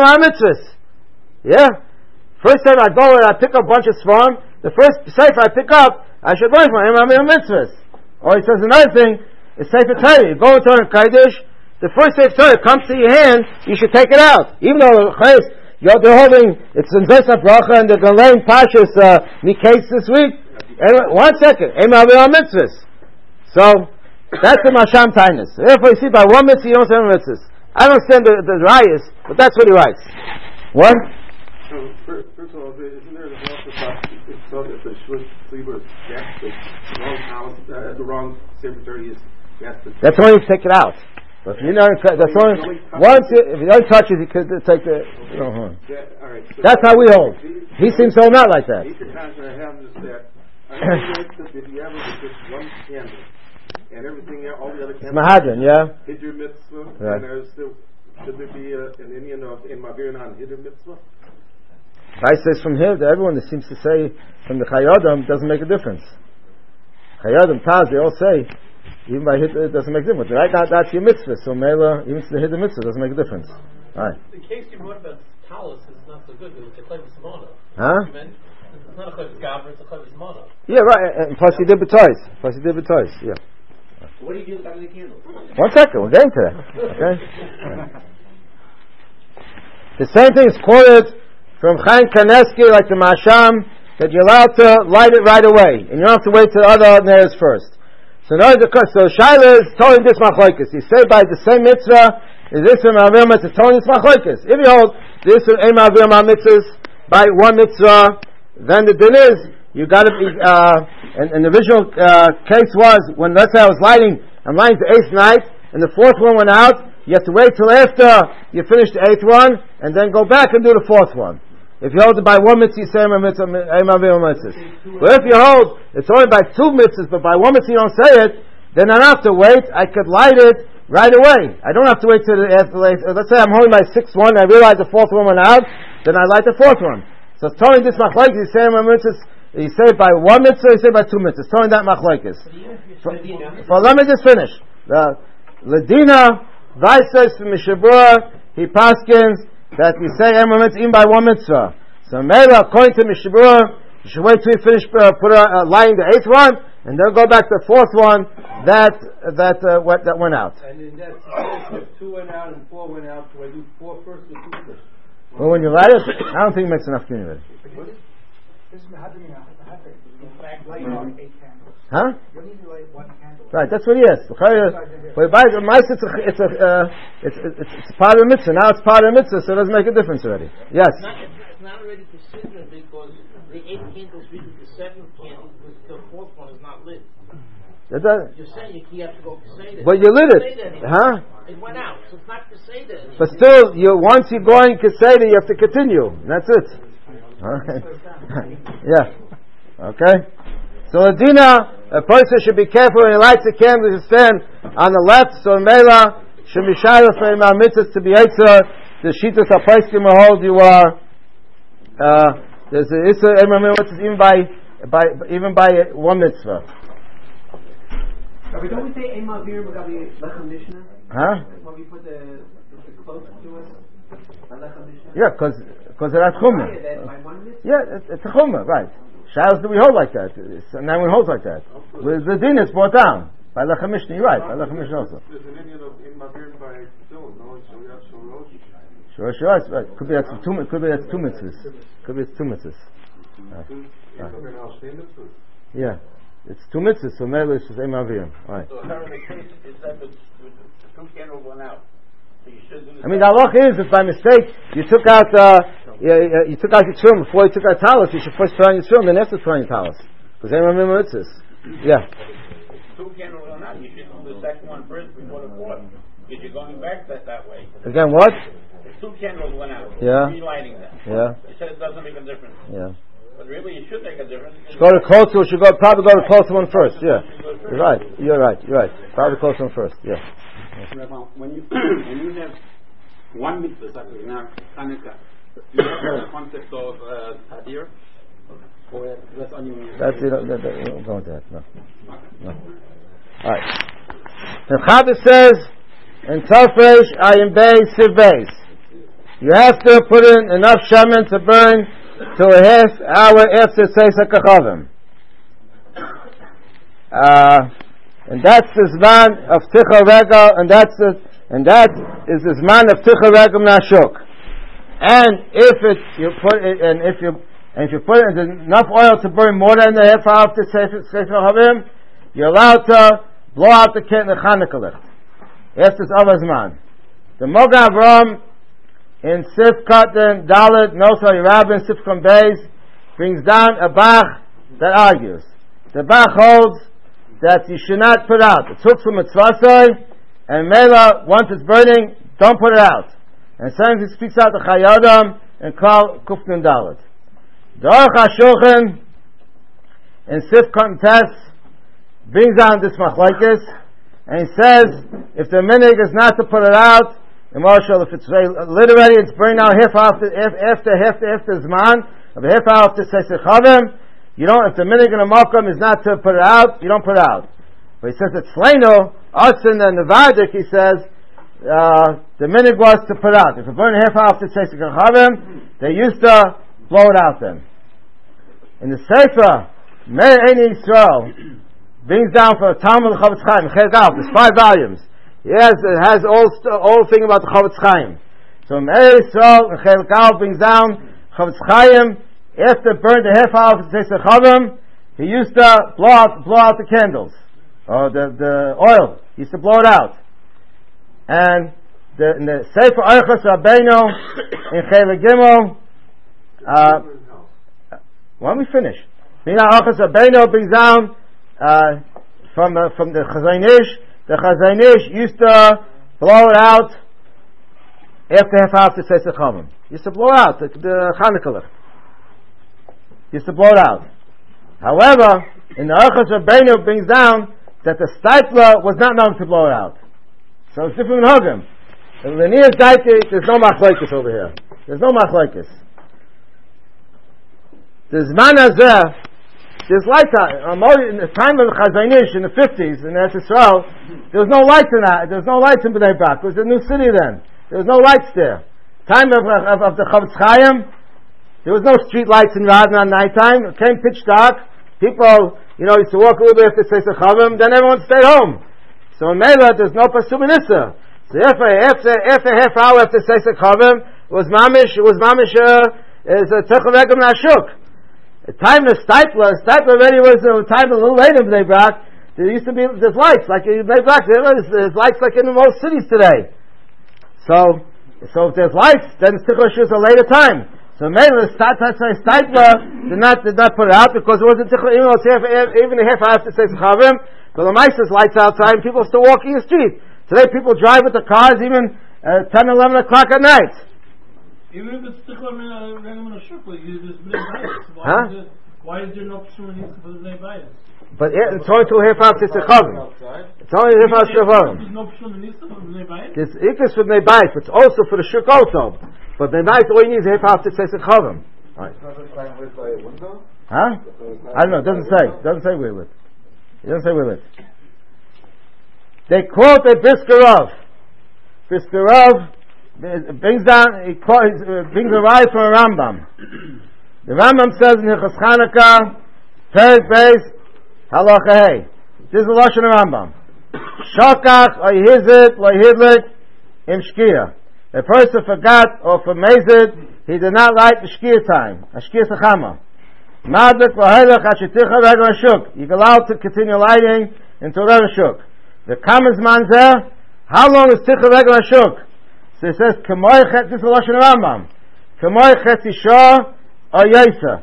Speaker 1: Yeah? First sefer I go and I pick up a bunch of svarim. The first sefer I pick up, I should learn from mitzvahs. Or he says another thing, is sefer Torah. You go into a Kiddush, the first sefer Torah comes to your hand, you should take it out. Even though they're holding, it's in Zesna Bracha and they're going to learn Pashas Miketz this week. Anyway, 1 second. Mitzvahs. So, that's the Masham Tainus. Therefore, you see, by one mitzvah, you don't say mitzvahs. I don't understand the rayas, but that's what he writes. What?
Speaker 3: So, first of all, isn't there the also about if the Shvus Sleeper gets the wrong house, the wrong secretary is
Speaker 1: that's only if you take it out. But if you know, that's only once if you don't touch it, you could take the. All right, so that's how we hold. He seems to not like that.
Speaker 3: He could have this that. I know if you ever just one candle and everything, all the other candles.
Speaker 1: Mahadran, yeah.
Speaker 3: Hiddur mitzvah,
Speaker 1: right.
Speaker 3: And there's still should there be an Indian of in Mavir on Hiddur mitzvah?
Speaker 1: I says from here to everyone that seems to say from the Chayyadim doesn't make a difference. Chayyadim, Taz, they all say even by Hiddur it doesn't make a difference. Right now that's your mitzvah, so Mela even to the Hiddur mitzvah doesn't make a difference. All right.
Speaker 2: The case you brought about talus is not so good because it's a clever samana.
Speaker 1: Huh?
Speaker 2: It's not a clever gabber, it's a clever samana.
Speaker 1: Yeah, right. And plus he did b'tois. Yeah.
Speaker 4: What do you do with the candles?
Speaker 1: 1 second, we're getting to that. Okay. The same thing is quoted from Chaim Kaneski, like the Masham, that you're allowed to light it right away, and you don't have to wait till the other ordinaries first. So Shaila is telling this machlokes. You say by the same mitzvah is this from Ma'avir mitzvah, telling this machlokes. If you hold this from Ma'avir mitzvahs by one mitzvah, then the din is you got to be. And the original case was when let's say I'm lighting the 8th night, and the 4th one went out. You have to wait till after you finish the 8th one, and then go back and do the 4th one. If you hold it by one mitzvah, you say mitzvahs. But if you hold it's only by 2 mitzvahs, but by one mitzvah you don't say it, then I don't have to wait. I could light it right away. I don't have to wait till the after. Let's say I'm holding my 6th one, I realize the 4th one went out, then I light the 4th one. So it's telling this machlokes. You say mitzvahs. You say it by one mitzvah, you say it by 2 mitzvahs. Telling that machlokes. So let me just finish. The Ladina Vaisas Mishabura, he paskins that we say Emor mitzvah even by one mitzvah. So Mela, according to Mishabura, you should wait till you finish lighting the 8th one, and then go back to the 4th one that went out.
Speaker 5: And in that situation, if 2 went out and 4 went out, so I do 4 first or 2 first?
Speaker 1: Well, when you light it, I don't think it makes enough community. Huh? Right, that's what he is. But by the mice, it's part of the mitzvah. Now it's part of the mitzvah, so it doesn't make a difference already. Yes.
Speaker 6: It's not already considered because the 8th candle is really the 7th candle because the 4th one is not lit. You're saying you have to go Keseda.
Speaker 1: But you lit it, huh?
Speaker 6: It went out, so it's not Keseda anymore.
Speaker 1: But still, once you're going Keseda, you have to continue. That's it. Alright. Yeah. Okay. So Ladina, a person should be careful when he lights a candle to stand on the left. So Mela should be shy for him mitzvahs to be Eitzah. The Shitas HaPaiskim will hold you are. There's a Issa mitzvahs even by one mitzvah.
Speaker 5: But don't we say Emavir Magabi Lechem Mishnah?
Speaker 1: Huh?
Speaker 5: When we put the close to us, Lechem Mishnah?
Speaker 1: Yeah, because that's chumrah. Yeah, it's a chumrah, right? Shalos do we hold like that? Now we hold like that. With the din is brought down by Lechem Mishnah. You're right, by Lechem Mishnah also.
Speaker 3: There's an Indian of Emavir by Phil, no?
Speaker 1: Sure, right. Could be that's 2 mitzvahs. Could be it's 2 mitzvahs. Yeah. It's 2 mitzvahs, so Mela is Emavir. Right.
Speaker 7: So how in the case is that the 2 candles went out? So you should do
Speaker 1: I mean, the halach is if by mistake you took out your tefillin before you took out talis, you should first put on your tefillin, then after put on your talis, because Emavir mitzvahs. Yeah.
Speaker 7: 2 candles went out. You should do the second one first before the 4th. Because you're going back that way.
Speaker 1: Again, what?
Speaker 7: 2 candles went out.
Speaker 1: Yeah.
Speaker 7: Relighting them.
Speaker 1: Yeah.
Speaker 7: You said it doesn't make a difference.
Speaker 1: Yeah.
Speaker 7: But really, it should make a difference.
Speaker 1: Should probably go to closer one first. Yeah. You're right. Probably close one first. Yeah.
Speaker 7: Rabbi, when you have one mitzvah, such as now Hanukkah, do you have the concept of Hadir? Or that's only
Speaker 1: That's it. Don't go into that. No. All right. The Chabad says in Tafresh Ayin Beis Siv Beis, you have to put in enough shaman to burn to a half hour after Seisa Kachavim. And that's the zman of Ticha Regel, and that is the zman of Ticha Regel Nashuk. And if you put enough oil to burn more than the half hour after Seisa Kachavim, you're allowed to blow out the Chanukah licht. Yes, it's Avaz Man. The Mogav Ram in Sif Katan Dalit Nosar Yerabin Sif Beis brings down a Bach that argues. The Bach holds that you should not put out. It's hooked from a tzvasai, and Mela, once it's burning, don't put it out. And sometimes he speaks out the Chayadam and Kal Kufnun Dalit. The Aruch HaShulchan in Sif Katan Tes brings down this machlokes, and he says if the minig is not to put it out, if it's literally it's burning out half after Zman, of a half hour after Seisei Chavim, you don't. If the minig in a makom is not to put it out, you don't put it out. But he says it's Sleino, Arson and the Vardik, he says the minig was to put out. If it burned half hour after Seisei Chavim, they used to blow it out then. In the Sefer Meir Ein Yisrael brings down for Talmud Chavetz Chaim, there's 5 volumes. It has all thing about the Chavetz Chaim. So Meir Yisrael and Chel Gal brings down Chavetz Chaim. After it burned the half hour of Seisei Chavim, he used to blow out the candles or the oil. He used to blow it out. And in the Sefer Orchos Rabbeinu in Chel Gimel, why don't we finish? Orchos Rabbeinu brings down from the Chazon Ish. The Chazon Ish used to blow it out after half hour to Seisei Chavim. Used to blow out the Chanukah licht. Used to blow it out. However, in the Orchos Rabbeinu brings down that the stipler was not known to blow it out. So it's different than Hogim. The linear daiti, there's no machlokes over here. There's no machlokes. The Zman Hazeh, there's light on. In the time of the Chazon Ish in the 50s in Eretz Yisrael, there was no lights in that. There was no lights in Bnei Brak. It was a new city then. There was no lights there. Time of the Chavetz Chaim, there was no street lights in Radin at nighttime. It came pitch dark. People, used to walk a little bit after Seisei Chavim. Then everyone stayed home. So in Mela, there's no Pasum Nissa. So after half hour after Seisei Chavim, it was mamish is a Techel Regel Nashuk. The time of Stipler already was a time a little later in Bnei Brak. There's lights like in Bnei Brak. There's lights like in most cities today. So if there's lights, then Tichel is a later time. So maybe the Stipler did not put it out because it wasn't Tichel. Even a half hour after Seisei Chavim, but the Meister's lights outside and people are still walking the street. Today people drive with the cars even 10, 11 o'clock at night.
Speaker 5: Even if it's Tichel Regel Nashuk, there's Bnei Bayis. Why is there no Pshum Nisa for the Bnei Bayis?
Speaker 1: But it's only to half hour Seisei Chavim. It's only half hour Seisei Chavim.
Speaker 5: There's no Pshum Nisa for the Bnei Bayis?
Speaker 1: There's Ikis for Bnei Bayis, but it's also for the Shuk also. But Bnei Bayis, all you need is half hour Seisei Chavim. Right. Huh? I don't know. It doesn't say. It doesn't say we're lit. It doesn't say we're lit. They quote a Briskerov. Briskerov brings a ride from a Rambam. The Rambam says in Hilchos Chanukah, Perek Beis, Halacha Hey. This is the Lashon of Rambam. Shokach or Yehizit or Yehidlik im Shkia. A person forgot or for Mezid, he did not light the Shkia time, a Shkia Sechama. Madlik v'Haylach Hashiticha Regel Nashuk. You're allowed to continue lighting until Regel Nashuk. The Kamaz Manzer, how long is Ticha Regel Nashuk? So it says, K'moy Chet, this is the Lashon of Rambam. K'moy Chet Isha or Yesa.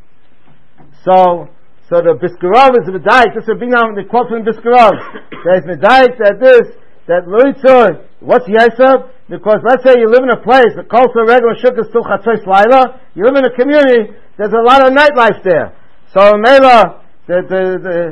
Speaker 1: So the Briskerov is Medayik. This will bring down the quote from the Briskerov. There's Medayik that Luitzur, what's Yesa? Because let's say you live in a place, the Kol Regel Nashuk is still Chatzos Laila, you live in a community, there's a lot of nightlife there. So Mela,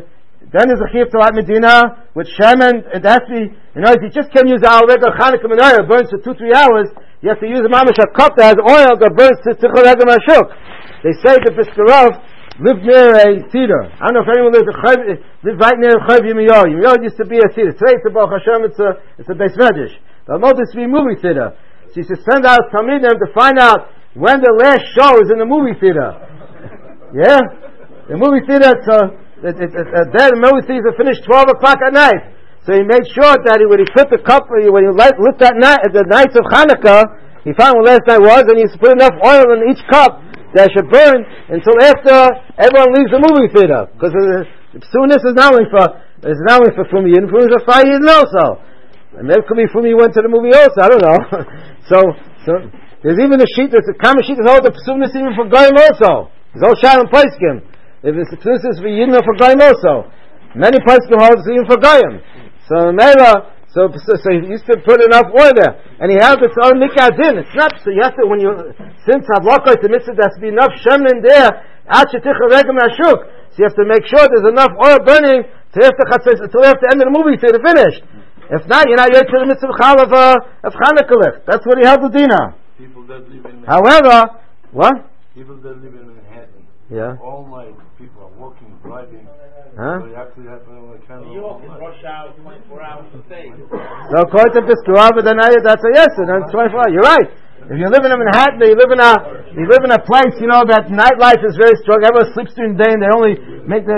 Speaker 1: then there's a chiyuv to light Medina with shemen. It has to be, you just can't use our regular Chanukah menorah. It burns for 2-3 hours. You have to use a mamash a cup that has oil that burns to tichel regel mashuk. They say that Biskarov lived near a theater. I don't know if anyone lived right near Chayv Yimiyoh. Yimiyoh used to be a theater. Today it's a Baruch Hashem, it's a Beis Medrash. But most used to be a movie theater. So you should send out Talmidim to find out when the last show is in the movie theater. Yeah? The movie theater, there the movie theater finished 12 o'clock at night. So he made sure that when he put the cup, when he lit that night, the nights of Hanukkah, he found when last night was, and he put enough oil in each cup that should burn until after everyone leaves the movie theater. Because soonness is not only for Fumiyin, Fumiyin is for Fayin also. And maybe it could be Fumiyin went to the movie also, I don't know. so there's even a sheet, there's a common sheet that holds the soonness even for Goyim also. There's all Shalom Paiskim. If it's soonness for Yidin or for Goyim also. Many Paiskim hold it even for Goyim. So Mela, so he used to put enough oil there, and he has its own mikadin. It's not so you have to since Havlaka it's a mitzvah there has to be enough shemen there. So you have to make sure there's enough oil burning till after the end of the movie till it's finished. If not, you're not yet to the mitzvah of Chanukah. That's what he held the dina.
Speaker 5: People that live in
Speaker 1: However, what?
Speaker 5: People that live in Manhattan.
Speaker 1: Yeah.
Speaker 5: All night people are working, driving.
Speaker 1: Huh?
Speaker 5: So you actually have
Speaker 6: New York is rush hour 24 hours a day.
Speaker 1: So according to Biskarov, that's a yes, and then 24 hours. You're right. If you live in Manhattan, you live in a place, that nightlife is very strong. Everyone sleeps during the day, and they only make the.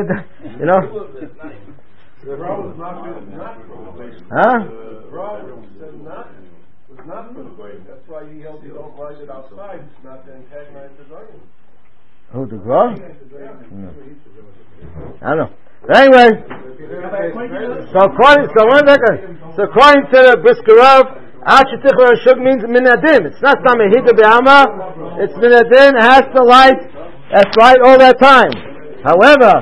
Speaker 3: The problem is not
Speaker 1: Huh?
Speaker 3: The problem was not for the goyim. That's why he held you don't light it outside. It's not to antagonize the goyim.
Speaker 1: Who, the Grov? I don't know. But anyway, so according to the Biskarov, Achetichel Shug means minadim. It's not some hida be'ama. It's minadim. It has to light. That's light all that time. However,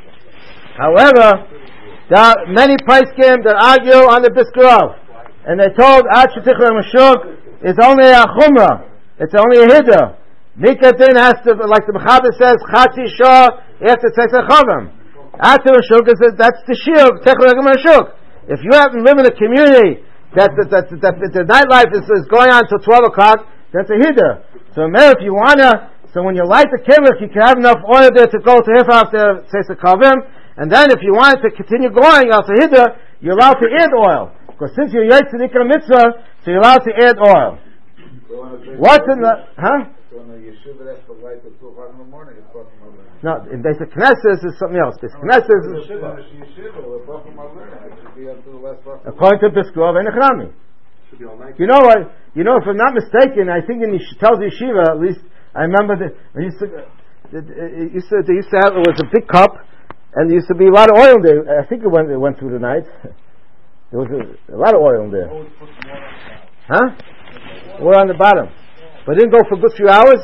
Speaker 1: there are many Paiskim that argue on the Biskarov, and they told Achetichel Mashuk is only a chumrah. It's only a hida. Mikadin has to, like the Mechaber says, Chatzi Shah after Tzeitzei Chavim. After Mashuk, that's the Shiur, Techel Mashuk. If you happen to live in a community that the nightlife is going on until 12 o'clock, that's a hiddur. So if you so when you light the kibbutz, you can have enough oil there to go to half after Tzeitzei Chavim, and then if you want to continue going after hiddur, you're allowed to add oil. Because since you're Yetz Nikra Mitzvah, so you're allowed to add oil. What's in the, huh?
Speaker 8: So in the yeshiva, that's the light at 2 o'clock in the morning. It's Bafim Alin.
Speaker 1: No, in basic Knesset is something else. Basic Knesset is
Speaker 8: yeshiva, the Bafim Alin. It should be until the last Bafim.
Speaker 1: According to Biskarov and Echrami. You know what? If I'm not mistaken, I think in tells yeshiva, at least I remember that they used to have, it was a big cup, and there used to be a lot of oil there. I think it went through the night. There was a lot of oil in there. Huh? We're on the bottom. But it didn't go for a good few hours?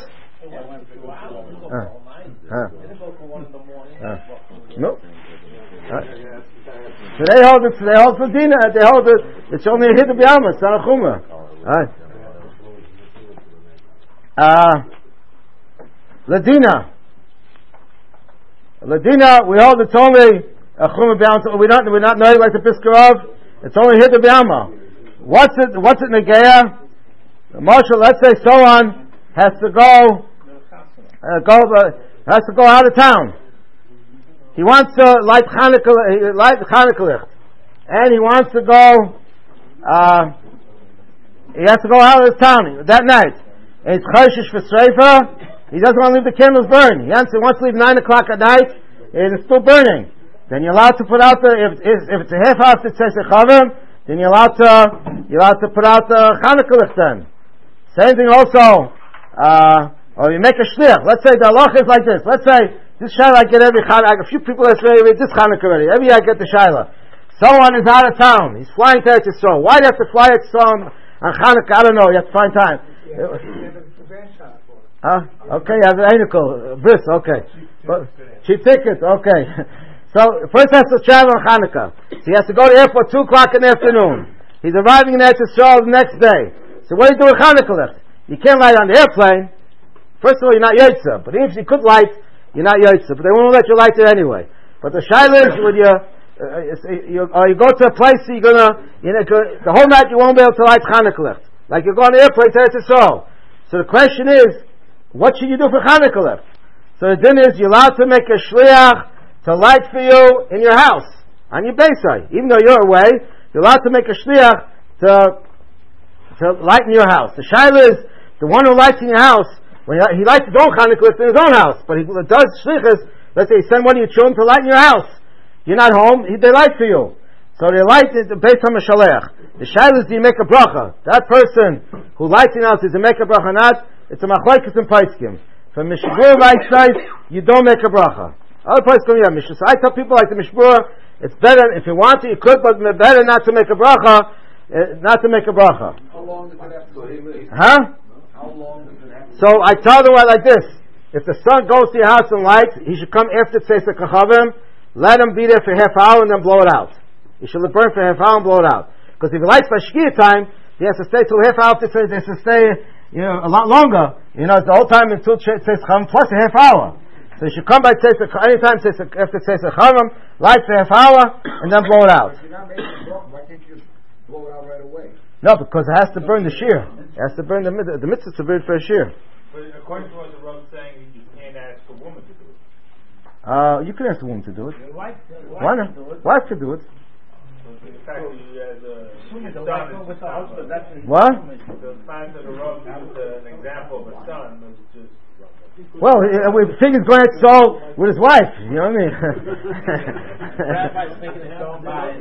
Speaker 1: No. So they hold for Dina, it's only a hit of B'yama, it's not a Chumrah. Ladina, we hold it's only a Chumrah B'yama, we're not knowing like the Biskarov, it's only a hit of B'yama. What's it Negea? Marshal, let's say someone has to go out of town. He wants to light Chanukah, and he wants to go. He has to go out of his town that night. And it's Choshesh for Sreifa. He doesn't want to leave the candles burning. He wants to leave 9 o'clock at night, and it's still burning. Then you're allowed to put out if it's a half hour that says Chavim, then you're allowed to put out the Chanukah then. Same thing also, or you make a shliach. Let's say the halacha is like this. Let's say this shayla I get every Chanukah. A few people that say this Chanukah already. Every year I get the shayla. Someone is out of town. He's flying to Eretz Yisrael. Why do you have to fly to Yisrael on Chanukah? I don't know. You have to find time. Okay, you have an Einikel. Bris, okay. Cheap ticket, okay. So, first has to travel on Chanukah. So he has to go to the airport 2 o'clock in the afternoon. He's arriving in Eretz Yisrael the next day. So what do you do with Chanukah? You can't light on the airplane. First of all, you're not Yotze. But even if you could light, you're not Yotze. But they won't let you light it anyway. But the shaila is when you go to a place, the whole night you won't be able to light Chanukah licht. Like you're going to an airplane to Eretz Yisrael. So the question is, what should you do for Chanukah licht? So the din is, you're allowed to make a shliach to light for you in your house, on your Beisai. Even though you're away, you're allowed to make a shliach to light in your house. The shaila is, the one who lights in your house, when he lights his own Chanukah licht in his own house, but he does shlichus, let's say, send one of your children to light in your house. You're not home, they light for you. So the light is based on Mashalech. The shaila is, do you make a bracha? That person who lights in the house, is to make a bracha or not? It's a machlokes in Paiskim. From Mishbur Vaisais, you don't make a bracha. Other places come, Mishbur. So I tell people like the Mishbur, it's better, if you want to, you could, but better not to make a bracha, not to make a bracha.
Speaker 8: How long does it have to be?
Speaker 1: Huh?
Speaker 8: How long does it have to be?
Speaker 1: So I tell them like this, if the son goes to your house and lights, he should come after Tzeitzah Kachavim, let him be there for half hour and then blow it out. He should burn for half hour and blow it out. Because if he lights by Shkia time, he has to stay till half hour, he has to stay, a lot longer. The whole time until Tzeitzah Kachavim plus a half hour. So you should come by Tzeitzah, anytime after Tzeitzah Kachavim, light for half hour, and then blow it out.
Speaker 8: If you're not making a bracha, why can't you just blow it out right away?
Speaker 1: No, because it has to burn the shear. It has to burn the mitzvah to burn for a shear.
Speaker 9: But according to what the Rav is saying, you can't ask a woman to do it.
Speaker 1: You can ask a woman to do it. Why not? Wife could do it.
Speaker 9: The fact that you as a son
Speaker 4: with the husband, that's
Speaker 1: what?
Speaker 9: The fact that the Rav used an example of a son was just.
Speaker 1: Well, we figure he's going to Seoul with his wife. You know what I mean?
Speaker 6: Rabbi's thinking his own mind.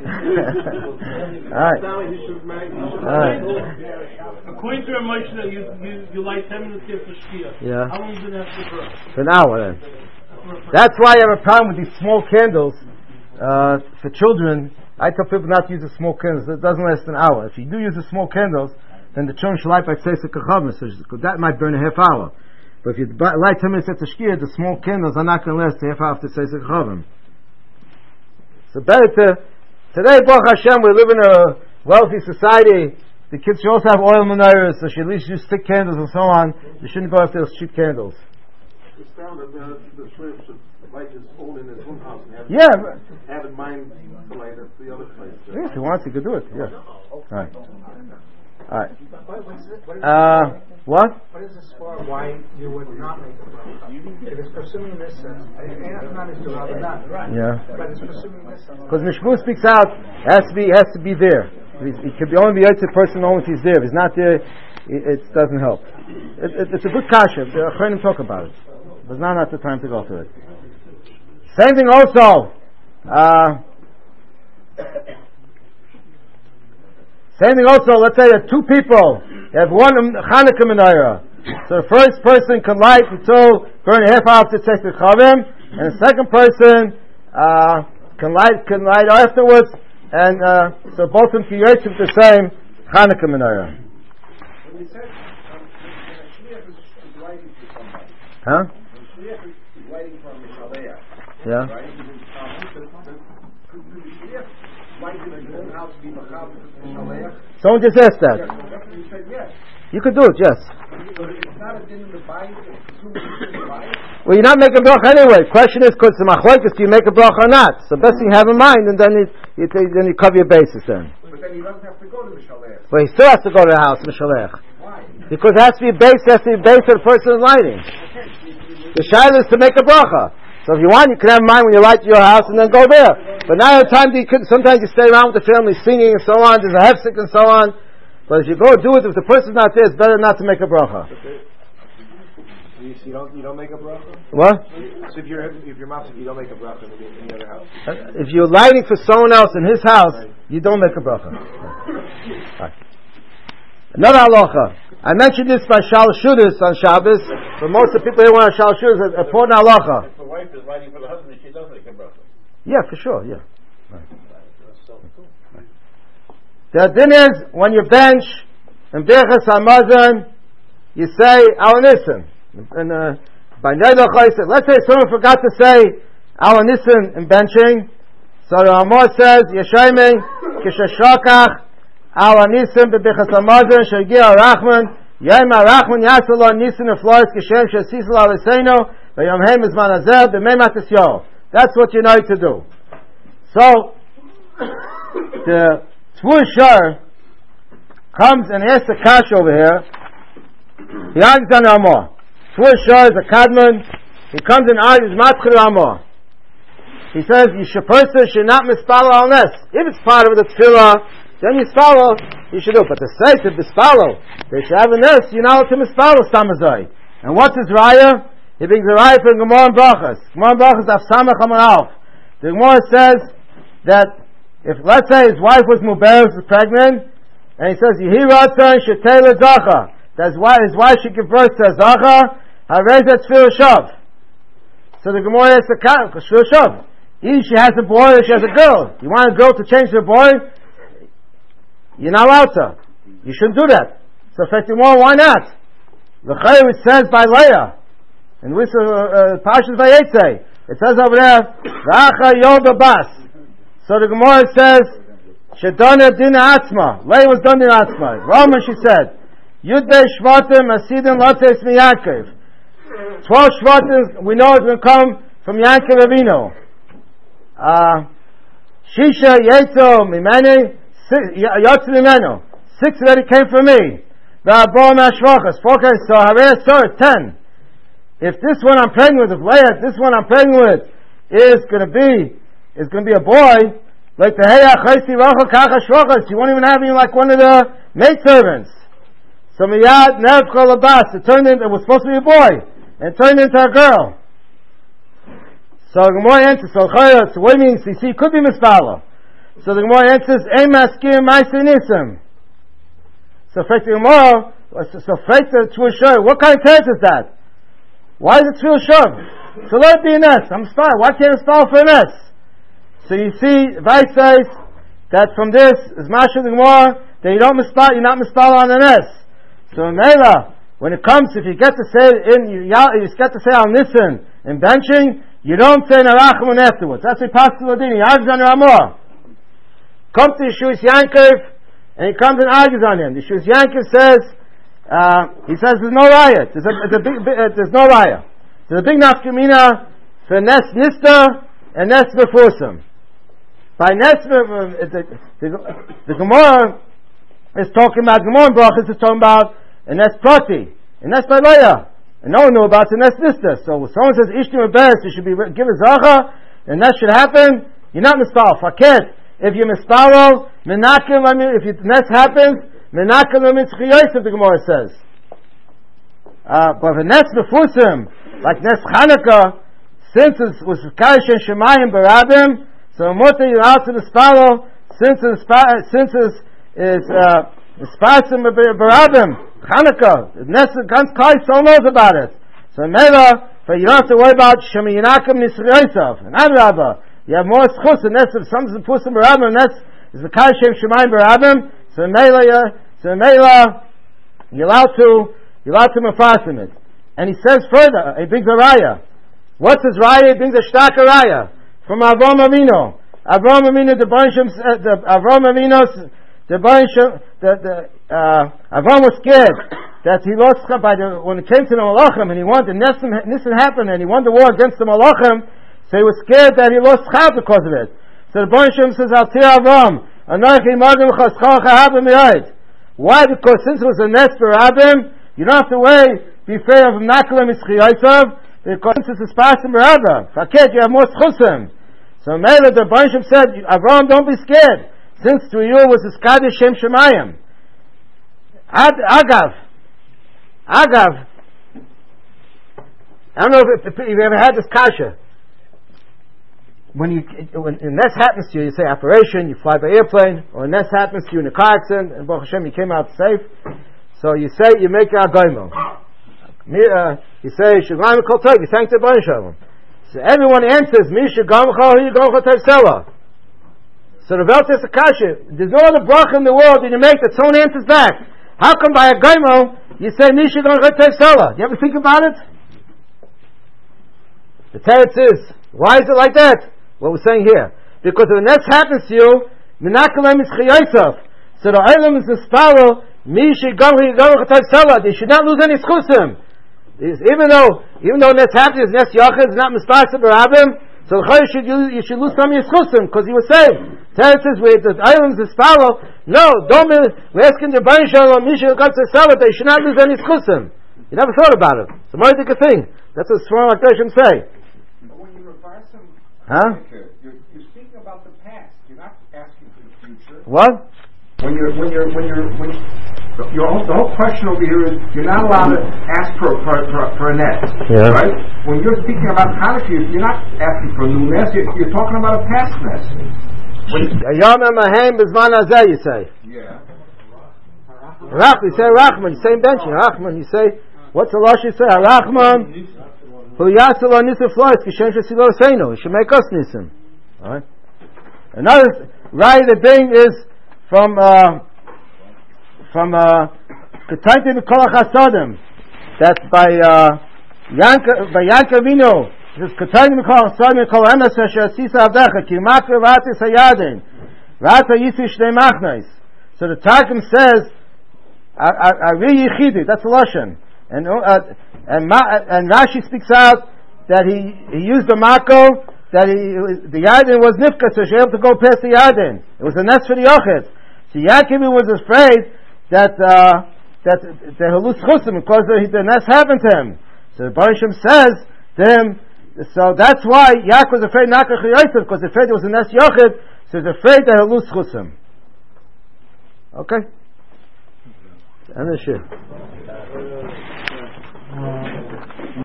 Speaker 1: All right.
Speaker 5: According to your motion, you light 10 minutes here for Shkia.
Speaker 1: Yeah.
Speaker 5: How long is it after birth?
Speaker 1: For an hour then. That's why I have a problem with these small candles for children. I tell people not to use the small candles. It doesn't last an hour. If you do use the small candles, then the children should light by Tzeitzah Kachavim, so that might burn a half hour. But if you light 10 minutes after Shkia, the small candles are not going to last a half hour after Tzeitzah Kachavim. So better today, Baruch Hashem, we live in a wealthy society. The kids should also have oil menorahs, so should at least use stick candles and so on. They shouldn't go after those cheap candles.
Speaker 3: It's found that the shrimp should light his own in his own house and have in mind to light at the other place.
Speaker 1: Yeah, if he wants, he could do it. Yeah. All right. What?
Speaker 8: What is this for? Why you would not make a bracha? If it's pursuing this sense, not as rather not.
Speaker 1: Yeah.
Speaker 8: But it's pursuing this sense.
Speaker 1: Because Mishmur speaks out, has to be there. He could only be a person only if he's there. If he's not there, it doesn't help. It's a good kasha. The Achronim talk about it. But now not the time to go through it. Same thing also. Let's say that two people have one Chanukah menorah. So the first person can light until burn a half hour to Tzeitzah Kachavim, and the second person can light afterwards, and so both of them can use the same Chanukah menorah.
Speaker 8: When you said Shliach is lighting for somebody.
Speaker 1: Huh?
Speaker 8: Shliach is lighting for a Mishaleh.
Speaker 1: Yeah.
Speaker 8: Right? Could the Shliach light in his own house be Machav for Mishaleh?
Speaker 1: Someone just asked that.
Speaker 8: You said yes.
Speaker 1: You could do it, yes.
Speaker 8: But it's not a din in the bayit, it's two in the bayit.
Speaker 1: Well, you're not making a bracha anyway. Question is, because the machlokes, do you make a bracha or not? So best thing you have in mind, and then you cover your bases then.
Speaker 8: But then he doesn't have to go to the Mishaleh.
Speaker 1: Well, he still has to go to the house, Mishalech.
Speaker 8: Why?
Speaker 1: Because it has to be based of the person lighting. The shaila is to make a bracha. So if you want, you can have in mind when you light to your house and then go there. But now at the time, sometimes you stay around with the family singing and so on, there's a hefsek and so on. But if you go do it, if the person's not there, it's better not to make a bracha.
Speaker 8: You don't make a bracha?
Speaker 1: What?
Speaker 8: So if you're mafsik, you don't make a bracha in any other house?
Speaker 1: If you're lighting for someone else in his house, you don't make a bracha. Right. Another halacha. I mentioned this by Shal Shudas on Shabbos, but most of the people here want Shal Shudas a important halacha.
Speaker 9: If the wife is lighting for the husband, she does make a bracha.
Speaker 1: Yeah, for sure, yeah. Right. The din is, when you bench, in Birchas HaMazon, you say, Al Nissen. And by Neidach, let's say someone forgot to say Al Nissen in benching, so the Amor says, Yeshayme, Kishashakach, Al Nissen, Birchas HaMazon, Shagia Rachman, Yom HaRachman, Yasalo Nissen, and Flores, Kishem, Shasisal Aliseno, Vayom Hem, Izman Azer, B'mei Matis Yo. That's what you know to do. So, the Tvur Shar comes and asks the Kash over here. He argues on Ramah. Tvur Shar is a Kadman. He comes and argues Matchir Ramah. He says, person should not mispalo on this. If it's part of the tefillah, then you follow, you should do it. But to say to mispalo, they should have a nurse, you're not allowed to mispalo Samazai. And what's his raya? He brings a raya from Gemara and Brachas. Gemara and Brachas af Samach Amar Alf. The Gemara says that if, let's say, his wife was Muberes, was pregnant, and he says, Yehi Ratzon Shetela Zacha, that his wife should give birth to a Zacha, Hareza Tfil Shav. So the Gemara has to count, Tfil Shav. If she has a boy or she has a girl, you want a girl to change her boy, you're not allowed to. You shouldn't do that. So, why not? The Chayr, it says by Leah, and we Parshas Vayetze, it says over there, Racha Yoda Bas. So the Gemara says, Shedana Dina Atzma. Leah was done in Atzma. Roman, she said, Yudbe Shvatim Asidim Lates Mi Yaakov. 12 Shvatim, we know it's going to come from Yaakov Avinu. Shisha Yetzo Mimene Yotz Mimeno. 6 already came from me. V'abom Ashvachas. Okay, so Harei Asor 10. If this one I'm pregnant with, if Leah, this one I'm pregnant with is going to be a boy, like the Heya Chaysi Rachel Kacha Shvachas, you won't even have him like one of the maidservants. So Miyad Nev Kol Abbas, it was supposed to be a boy, and it turned into a girl. So the Gemara answers, so what means? You see, it could be mispala. So the Gemara answers, Ein Maskim Ma'aseh Nisim. So Fek the Gemara, Fek the Tvur Shar, what kind of teretz is that? Why is it Tvur Shar? So let it be a nest. I'm spying. Why can't it spell for a nest? So you see, Vai says that from this is Masha the Gemara that you don't mispal, you're not mispal on the nest. So in Mela, when it comes, if you get to say you get to say al Nissen in benching, you don't say Narachman afterwards. That's a possible thing. He argues on Ramah. Comes to Yeshua Yankov, and he comes and argues on him. Yeshua Yankov says, he says there's no riot. There's no riot. There's a big nafkamina for Nes Nista and Nes Mefusim. By Nes, the Gemara is talking about, Gemara and Brachas is talking about a Nes Prati, a Nes by Leah. And no one knew about the Nes Nista. So when someone says Ishtim Abbas, you should be give a Zacha, and that should happen, you're not mispal. Fakir. If you mispalo, menakel, if the Nes happens, menakel mitzchi Yosef, the Gemara says. But the Nes Mefusim, like Nes Chanukah, since it was Karish and Shemayim Barabim, so Mutter you're out to mispalo, since it's Spasim Barabim, Chanukah, Nes Gans Kai so knows about it. So Mela, but you don't have to worry about Shemayinakim Nisri Yosef, and Adrabah. You have more schus, and that's if some Pusim Barabim, and that's is the Kaishem Shemayim Barabim. So Mela, you're allowed to mafasim it. And he says further, he brings a raya. What's his raya? He brings a shtaka raya from Avram Avinu. Avram Avinu, Avram was scared that he lost when it came to the Malachim, and he wanted Nissen happened, and he won the war against the Malachim. So he was scared that he lost Chab because of it. So the Baruch Shem says, Al Tir Avram, why? Because since it was a nest for Rabim, you don't have to be afraid of Nakalem Ischiyosov, because since it's Spasim Rabba. Fakir, you have more Schusim. So Mela, the Baruch Shem said, Avram, don't be scared. Since to you was this Kaddish Shem Shemayim. Agav. I don't know if you've ever had this kasha. When this happens to you, you say operation, you fly by airplane, or when this happens to you in a car accident, and Baruch Hashem, you came out safe. So you make a goymo. You say, Shugayim Kol Tov, you thank the Baruch Hashem. So everyone answers, Misha Gamcha, who you go for Tevsela. So the Velt is a kasha. There's no other bracha in the world that you make that someone answers back. How come by a goymo, you say, Misha Gamcha Tevsela? Do you ever think about it? The teretz is, why is it like that? What we're saying here, because when this happens to you, Menakalem is Chayosef. So the Olam is the sparo. They should not lose any schusim. Even though this happens, Nes Yachid is not Mispasim Barabim, So you should lose some of your schusim, because he was saying, Teretz says, the islands is follow. No, we're asking the Baruch Shalom, Misha got to sell it, they should not lose any schusim. You never thought about it. It's a mighty good thing. That's what Sforim HaKadoshim say.
Speaker 8: But when you revise them, you're speaking about the past. You're not asking for the future.
Speaker 1: What?
Speaker 8: The whole question over here is you're not allowed to ask for a net, right? When you're speaking about Hanukkah, you're not asking for a new nest. You're talking about a past nest. You say. Yeah.
Speaker 1: You say Rachman. Same bench. Rachman. You say what's the law? You say Rachman. Who yasel on nisim flois kishem shesilo seinu. He should make us nisim. All right. Another the thing is. From Ketayte Mikol Chasodim, that by Yankov Avinu, this Ketayte Mikol Chasodim Mikol Emes Asher Asisa Avdecha Ki Makre V'Atis Hayadin V'Ata Yisi Shnei Machnos. So the Targum says Ari Yichidi, that's a lashon, and Rashi speaks out that he used the Mako, that the Yadin was Nifka, so she was able to go past the Yadin. It was a nest for the Yochid. So Yaakov was afraid that the Halus Chusim, because the nest happened to him. So the Baruch Shem says to him, so that's why Yaakov was afraid not to Chayotov, because he afraid it was a nest Yochid, so he's afraid the Halus Chusim. Okay? And the shit.